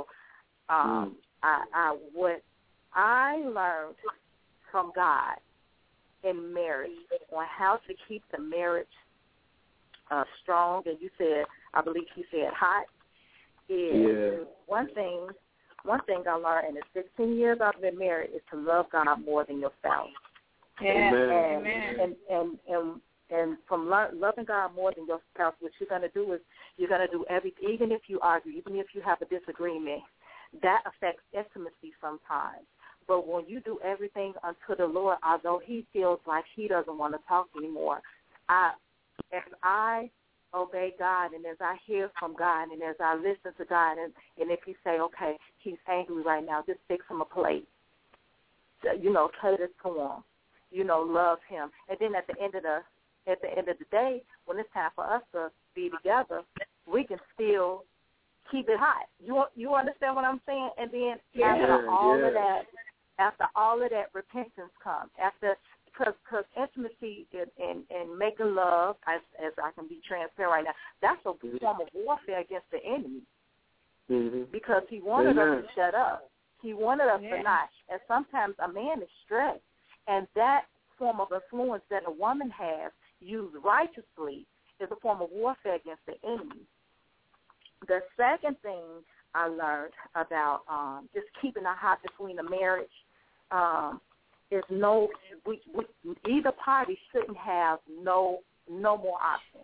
what I learned from God in marriage on how to keep the marriage strong, and you said, I believe you said hot, is one thing I learned in the 16 years I've been married is to love God more than your spouse. Amen. And from loving God more than your spouse, what you're going to do is you're going to do everything, even if you argue, even if you have a disagreement, that affects intimacy sometimes. But when you do everything unto the Lord, although he feels like he doesn't want to talk anymore, as I obey God and as I hear from God and as I listen to God, and if he say, okay, he's angry right now, just fix him a plate, cater to him, love him. And then at the end of the day, when it's time for us to be together, we can still keep it hot. You understand what I'm saying? And then after all of that, repentance comes. Because intimacy and making love, as I can be transparent right now, that's a form of warfare against the enemy. Because he wanted us to shut up. He wanted us to not. And sometimes a man is stressed, and that form of influence that a woman has used righteously is a form of warfare against the enemy. The second thing I learned about just keeping it hot between the marriage is either party shouldn't have no more options.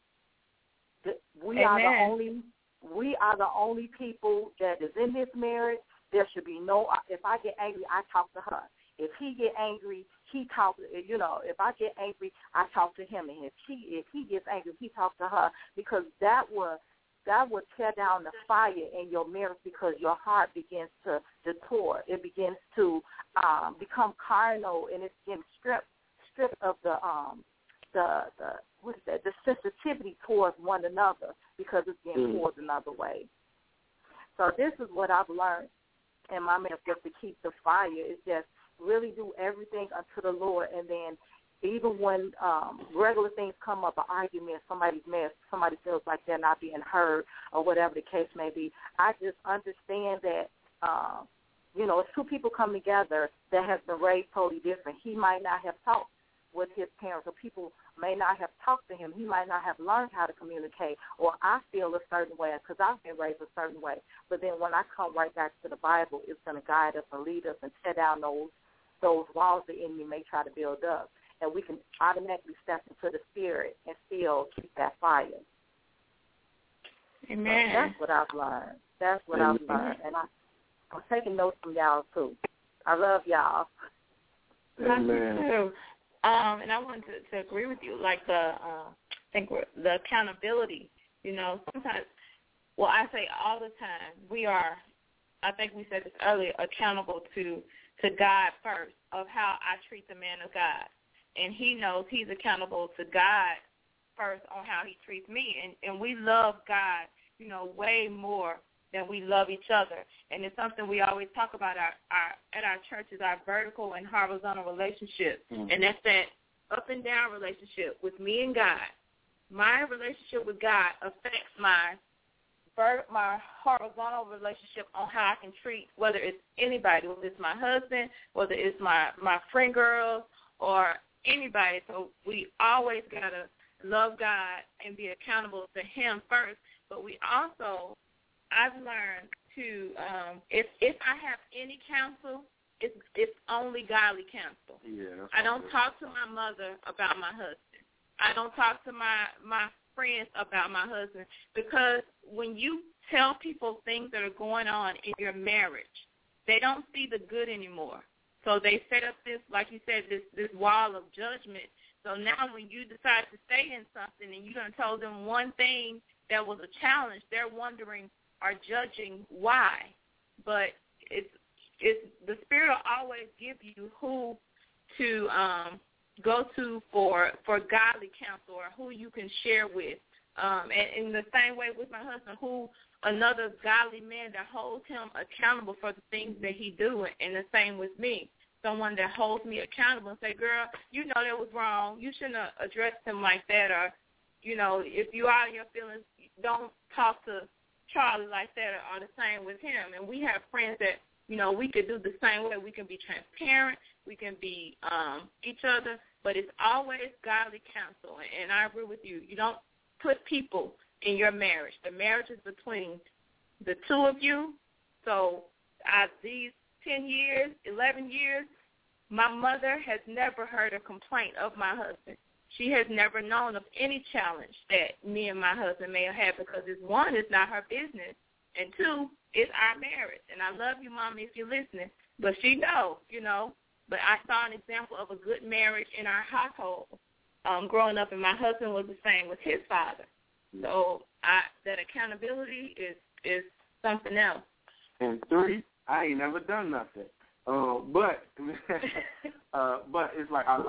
We are the only people that is in this marriage. There should be no. If I get angry, I talk to her. If he get angry, he talks, you know, if I get angry, I talk to him, and if he gets angry, he talks to her, because that will tear down the fire in your marriage, because your heart begins to distort. It begins to become carnal, and it's getting stripped of the sensitivity towards one another, because it's getting poured another way. So this is what I've learned in my marriage, just to keep the fire, is just really do everything unto the Lord, and then even when regular things come up, an argument, somebody feels like they're not being heard or whatever the case may be, I just understand that, you know, it's two people come together that has been raised totally different. He might not have talked with his parents, or people may not have talked to him. He might not have learned how to communicate, or I feel a certain way because I've been raised a certain way. But then when I come right back to the Bible, it's going to guide us and lead us and tear down those walls the enemy may try to build up. And we can automatically step into the Spirit and still keep that fire. Amen. So that's what I've learned. That's what I've learned. And I'm taking notes from y'all, too. I love y'all. Amen. Too. And I wanted to agree with you, like the accountability. You know, sometimes, well, I say all the time, we are, I think we said this earlier, accountable to God first of how I treat the man of God. And he knows he's accountable to God first on how he treats me. And we love God, you know, way more than we love each other. And it's something we always talk about at our churches, our vertical and horizontal relationship. And that's that up and down relationship with me and God. My relationship with God affects my horizontal relationship on how I can treat, whether it's anybody, whether it's my husband, whether it's my friend girls, or anybody. So we always got to love God and be accountable to him first. But we also, I've learned to, if I have any counsel, it's only godly counsel. Yeah, I don't talk to my mother about my husband. I don't talk to my friends about my husband, because when you tell people things that are going on in your marriage, they don't see the good anymore. So they set up this, like you said, this wall of judgment. So now when you decide to stay in something and you done told them one thing that was a challenge, they're wondering or judging why. But it's the Spirit will always give you who to go to for godly counsel, or who you can share with. And in the same way with my husband, who another godly man that holds him accountable for the things that he do, and the same with me. Someone that holds me accountable and say, girl, you know that was wrong. You shouldn't have addressed him like that. Or, you know, if you are in your feelings, don't talk to Charlie like that, or the same with him. And we have friends that, you know, we could do the same way. We can be transparent. We can be each other. But it's always godly counsel. And I agree with you. You don't put people in your marriage. The marriage is between the two of you. So these 10 years, 11 years, my mother has never heard a complaint of my husband. She has never known of any challenge that me and my husband may have had, because one, it's not her business, and two, it's our marriage. And I love you, Mommy, if you're listening, but she knows, you know. But I saw an example of a good marriage in our household growing up, and my husband was the same with his father. So that accountability is something else. And 3, I ain't never done nothing. But it's like I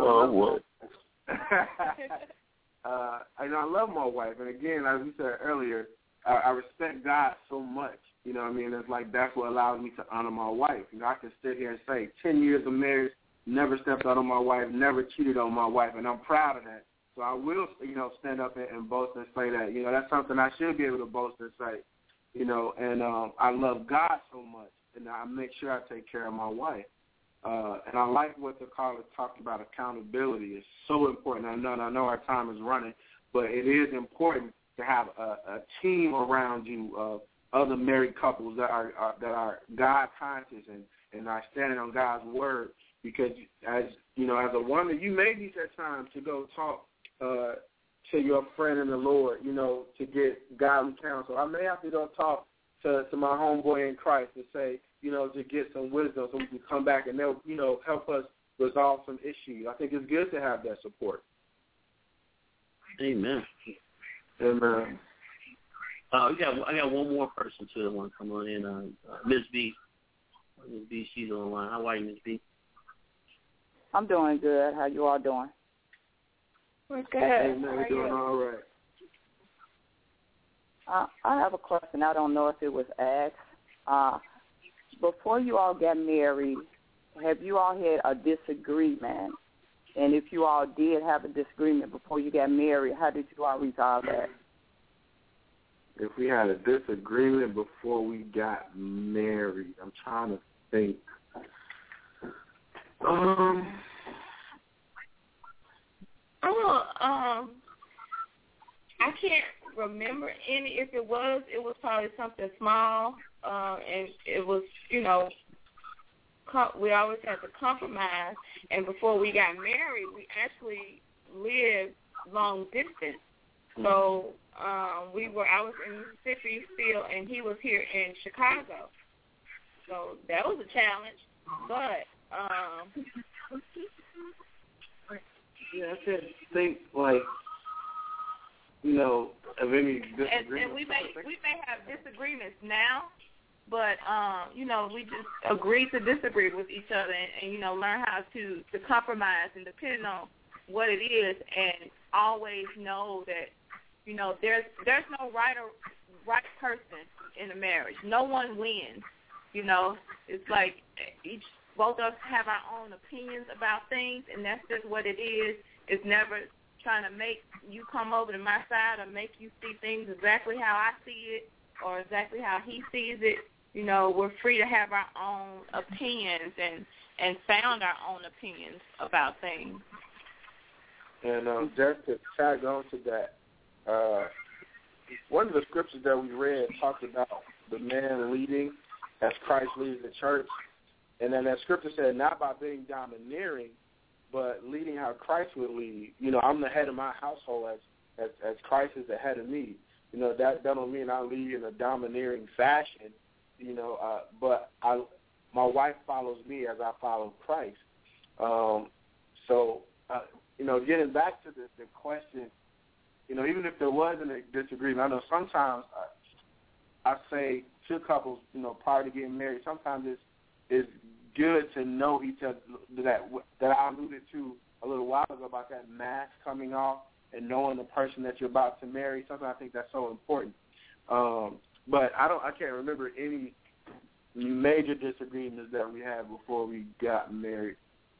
love my wife. And again, as we said earlier, I respect God so much. You know what I mean? It's like that's what allows me to honor my wife. You know, I can sit here and say 10 years of marriage, never stepped out on my wife, never cheated on my wife, and I'm proud of that. So I will, you know, stand up and boast and say that. You know, that's something I should be able to boast and say. You know, and I love God so much, and I make sure I take care of my wife. And I like what the caller talked about, accountability. It's so important. I know our time is running, but it is important to have a team around you of other married couples that are God conscious and are standing on God's word. Because as you know, as a woman, you may need that time to go talk to your friend in the Lord, you know, to get godly counsel. I may have to go talk to my homeboy in Christ to say, you know, to get some wisdom so we can come back and they'll, you know, help us resolve some issues. I think it's good to have that support. Amen. Amen. I got one more person too that want to come on in. Ms. B. Ms. B, she's online. How are you, Ms. B? I'm doing good. How you all doing? We're good. Amen. We're doing all right. I have a question. I don't know if it was asked. Before you all got married, have you all had a disagreement? And if you all did have a disagreement before you got married, how did you all resolve that? If we had a disagreement before we got married, I'm trying to think. I can't remember any. If it was probably something small, and it was, we always had to compromise. And before we got married, we actually lived long distance. So I was in Mississippi still, and he was here in Chicago. So that was a challenge, but. Yeah, I can't think of any disagreements. And we may have disagreements now, but we just agree to disagree with each other, and learn how to compromise, and depending on what it is, and always know that there's no right person in a marriage. No one wins. It's like both of us have our own opinions about things, and that's just what it is. It's never trying to make you come over to my side or make you see things exactly how I see it or exactly how he sees it. We're free to have our own opinions and found our own opinions about things. And just to tag on to that, one of the scriptures that we read talked about the man leading as Christ leads the church. And then that scripture said, not by being domineering, but leading how Christ would lead. I'm the head of my household as Christ is the head of me. That don't mean I lead in a domineering fashion, but my wife follows me as I follow Christ. Getting back to the question, even if there wasn't a disagreement, I know sometimes I say to couples, prior to getting married, sometimes it's good to know each other, that I alluded to a little while ago about that mask coming off and knowing the person that you're about to marry. Sometimes I think that's so important. But I can't remember any major disagreements that we had before we got married.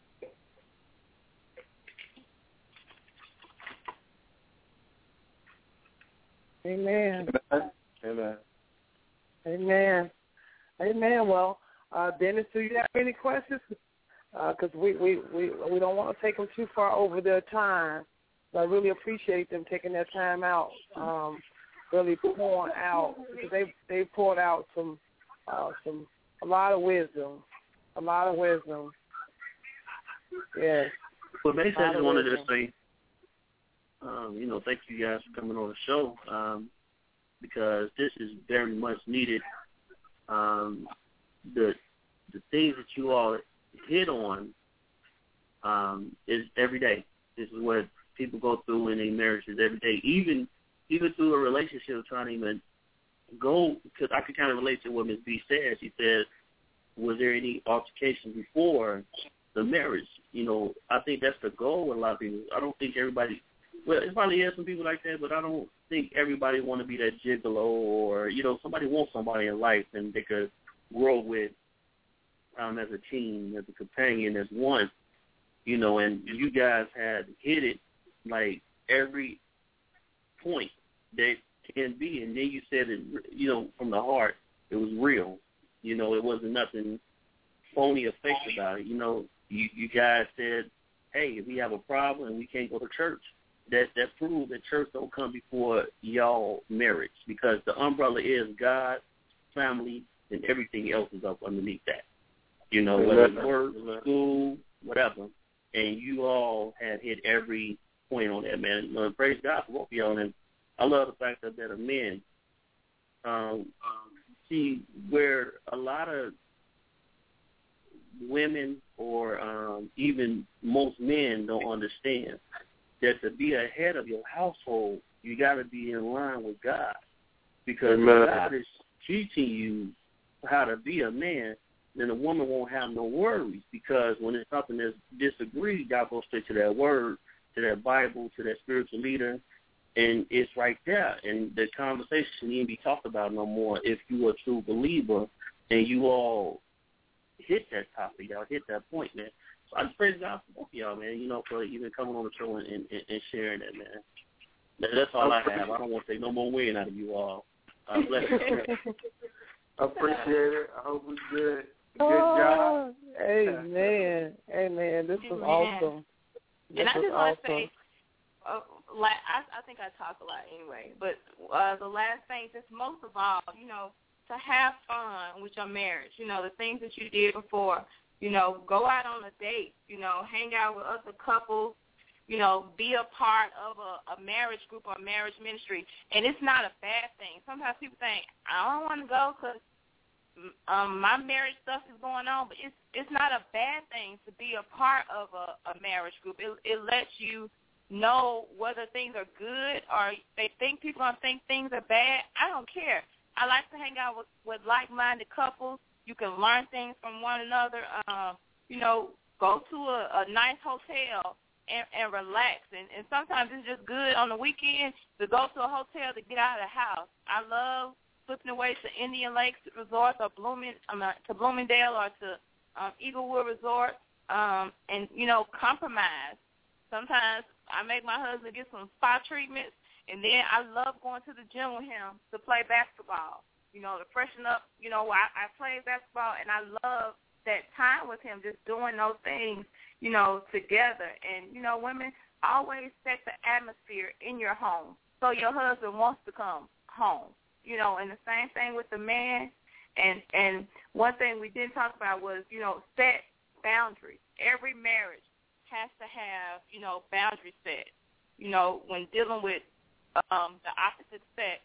Amen. Amen. Amen. Amen. Well, Dennis, do you have any questions? Because we don't want to take them too far over their time. But I really appreciate them taking their time out, really pouring out, because they poured out a lot of wisdom. Yes. Well, basically, I just wanted to say, thank you guys for coming on the show, because this is very much needed. The things that you all hit on is every day. This is what people go through in their marriages every day, even through a relationship, trying to even go, because I can kind of relate to what Ms. B said. She said, was there any altercation before the marriage? I think that's the goal with a lot of people. I don't think everybody, well, it probably has some people like that, but I don't think everybody want to be that gigolo, or, somebody wants somebody in life and they could grow with as a team, as a companion, as one, and you guys had hit it like every point that can be, and then you said it, from the heart, it was real. It wasn't nothing phony or fake about it. You guys said, hey, if we have a problem and we can't go to church, that proves that church don't come before y'all marriage, because the umbrella is God, family, and everything else is up underneath that. Whether it's work, school, whatever. And you all had hit every point on that, man. Praise God for both of y'all. And I love the fact that are men. See, where a lot of women or even most men don't understand that to be a head of your household, you got to be in line with God. Because if God is teaching you how to be a man, then a woman won't have no worries. Because when it's something that's disagreed, God goes straight to that word, to that Bible, to that spiritual leader, and it's right there. And the conversation needn't be talked about no more if you are a true believer and you all hit that topic, y'all hit that point, man. So I just praise God for both of y'all, man, for even coming on the show and sharing that, man. That's all I have. I don't want to take no more win out of you all. Bless you. I appreciate it. I hope we good. Good job. Amen. Amen. This was awesome. And I just want to say, I think I talk a lot anyway, but the last thing, just most of all, to have fun with your marriage, the things that you did before, go out on a date, hang out with other couples, be a part of a marriage group or marriage ministry. And it's not a bad thing. Sometimes people think, I don't want to go because my marriage stuff is going on, but it's not a bad thing to be a part of a marriage group. It lets you know whether things are good or they think people are going to think things are bad. I don't care. I like to hang out with like-minded couples. You can learn things from one another. Go to a nice hotel and relax. And sometimes it's just good on the weekend to go to a hotel to get out of the house. I love flipping away to Indian Lakes Resort or to Bloomingdale or to Eaglewood Resort and, compromise. Sometimes I make my husband get some spa treatments, and then I love going to the gym with him to play basketball, to freshen up. I play basketball, and I love that time with him, just doing those things, together. And, women always set the atmosphere in your home so your husband wants to come home, and the same thing with the man. And one thing we didn't talk about was, set boundaries. Every marriage has to have, boundaries set. When dealing with the opposite sex,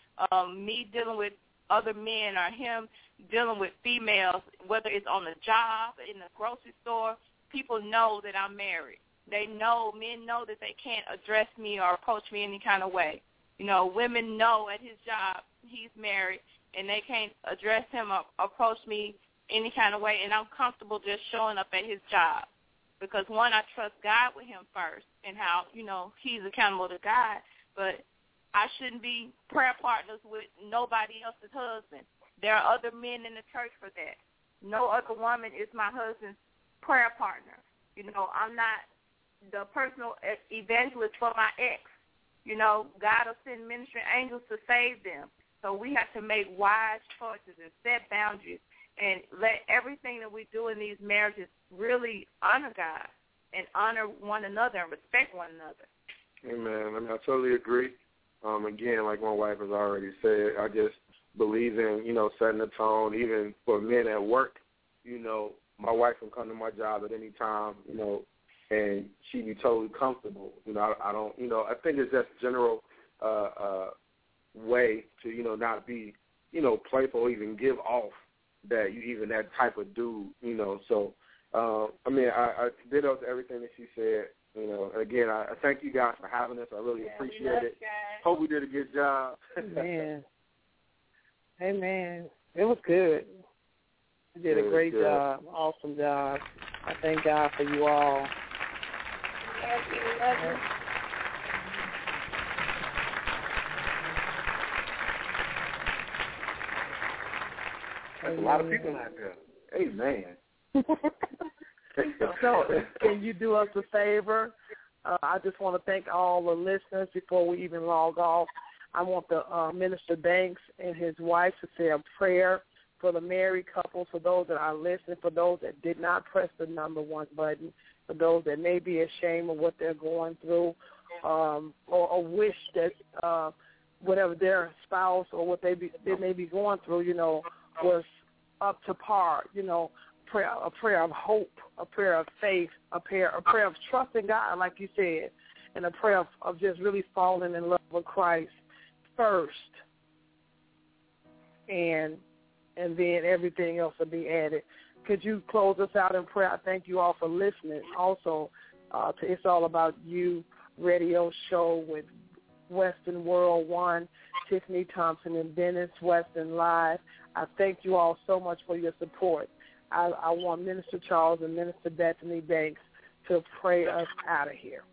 me dealing with other men or him dealing with females, whether it's on the job, in the grocery store, people know that I'm married. Men know that they can't address me or approach me any kind of way. Women know at his job he's married, and they can't address him or approach me any kind of way, and I'm comfortable just showing up at his job. Because, one, I trust God with him first and how, he's accountable to God. But I shouldn't be prayer partners with nobody else's husband. There are other men in the church for that. No other woman is my husband's prayer partner. I'm not the personal evangelist for my ex. God will send ministering angels to save them. So we have to make wise choices and set boundaries and let everything that we do in these marriages really honor God and honor one another and respect one another. Amen. I totally agree. Again, like my wife has already said, I just believe in, setting the tone, even for men at work. My wife can come to my job at any time, and she be totally comfortable. I don't, I think it's just general way to, not be, playful, even give off that you even that type of dude, So, I did up to everything that she said. Again, I thank you guys for having us. I really appreciate it. Hope we did a good job. Amen. Amen. It was good. You did a great job. Awesome job. I thank God for you all. There's a lot of people out there. Amen. So, can you do us a favor? I just want to thank all the listeners before we even log off. I want the Minister Banks and his wife to say a prayer for the married couples, for those that are listening, for those that did not press the number 1 button, for those that may be ashamed of what they're going through, or wish that whatever their spouse or what they may be going through, was up to par, a prayer of hope, a prayer of faith, a prayer of trust in God, like you said, and a prayer of just really falling in love with Christ first, and then everything else will be added. could you close us out in prayer? I thank you all for listening. Also, to It's All About You radio show with Western World One, Tiffany Thompson and Dennis Weston Live. I thank you all so much for your support. I want Minister Charles and Minister Bethany Banks to pray us out of here.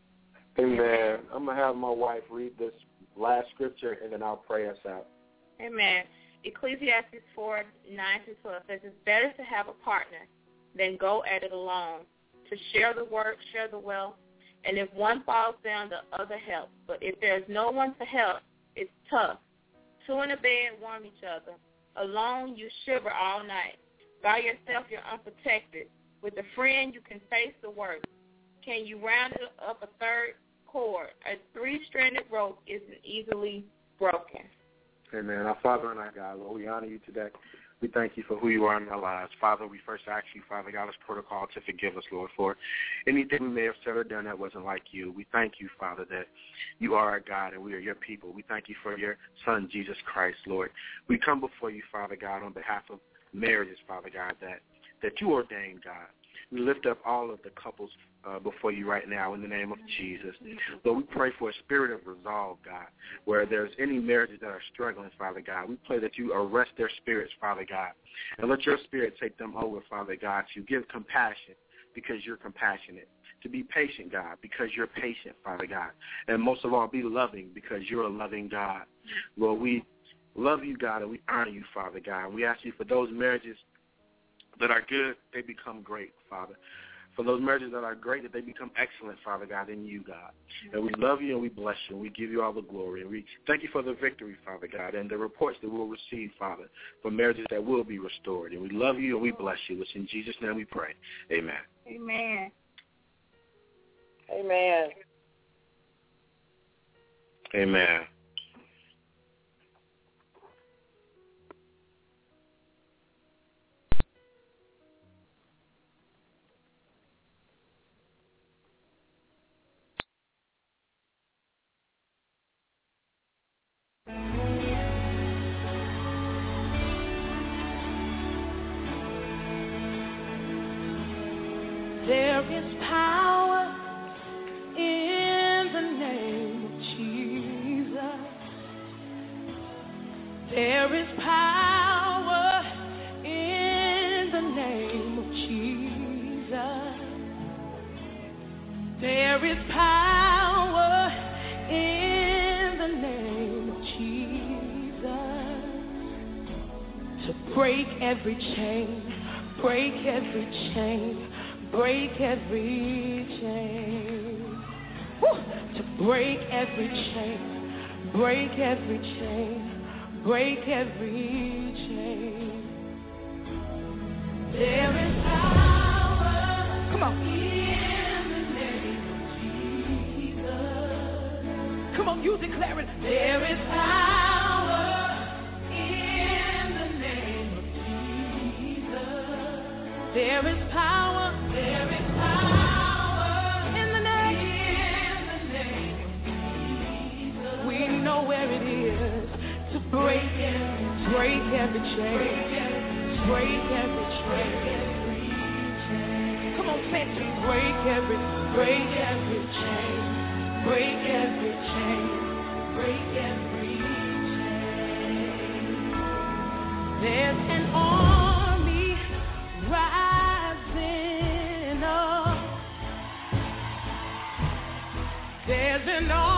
Amen. I'm going to have my wife read this last scripture, and then I'll pray us out. Amen. Ecclesiastes 4:9-12 says, it's better to have a partner than go at it alone, to share the work, share the wealth, and if one falls down, the other helps. But if there's no one to help, it's tough. Two in a bed warm each other. Alone, you shiver all night. By yourself, you're unprotected. With a friend, you can face the work. Can you round up a third cord? A three-stranded rope isn't easily broken. Amen. Our Father and our God, Lord, we honor you today. We thank you for who you are in our lives. Father, we first ask you, Father God, as protocol to forgive us, Lord, for anything we may have said or done that wasn't like you. We thank you, Father, that you are our God and we are your people. We thank you for your Son, Jesus Christ, Lord. We come before you, Father God, on behalf of marriages, Father God, that you ordained, God. We lift up all of the couples before you right now in the name of Jesus. Lord, we pray for a spirit of resolve, God, where there's any marriages that are struggling, Father God. We pray that you arrest their spirits, Father God, and let your spirit take them over, Father God, to give compassion because you're compassionate, to be patient, God, because you're patient, Father God, and most of all, be loving because you're a loving God. Lord, we love you, God, and we honor you, Father God. We ask you for those marriages that are good, they become great, Father. For those marriages that are great, that they become excellent, Father God, in you, God. And we love you and we bless you and we give you all the glory. And we thank you for the victory, Father God, and the reports that we'll receive, Father, for marriages that will be restored. And we love you and we bless you. It's in Jesus' name we pray. Amen. Amen. Amen. Amen. There is power in the name of Jesus. There is power in the name of Jesus. There is power in the name of Jesus to break every chain, break every chain. Break every chain. Woo! To break every chain. Break every chain. Break every chain. There is power. Come on. In the name of Jesus. Come on, you declare it. There is power in the name of Jesus. There is power. There is power in the name of Jesus. We know where it is to break every chain. Break every chain. Come on, say it. Break every chain. Break every chain. Break every chain. There's an army rising up. There's an army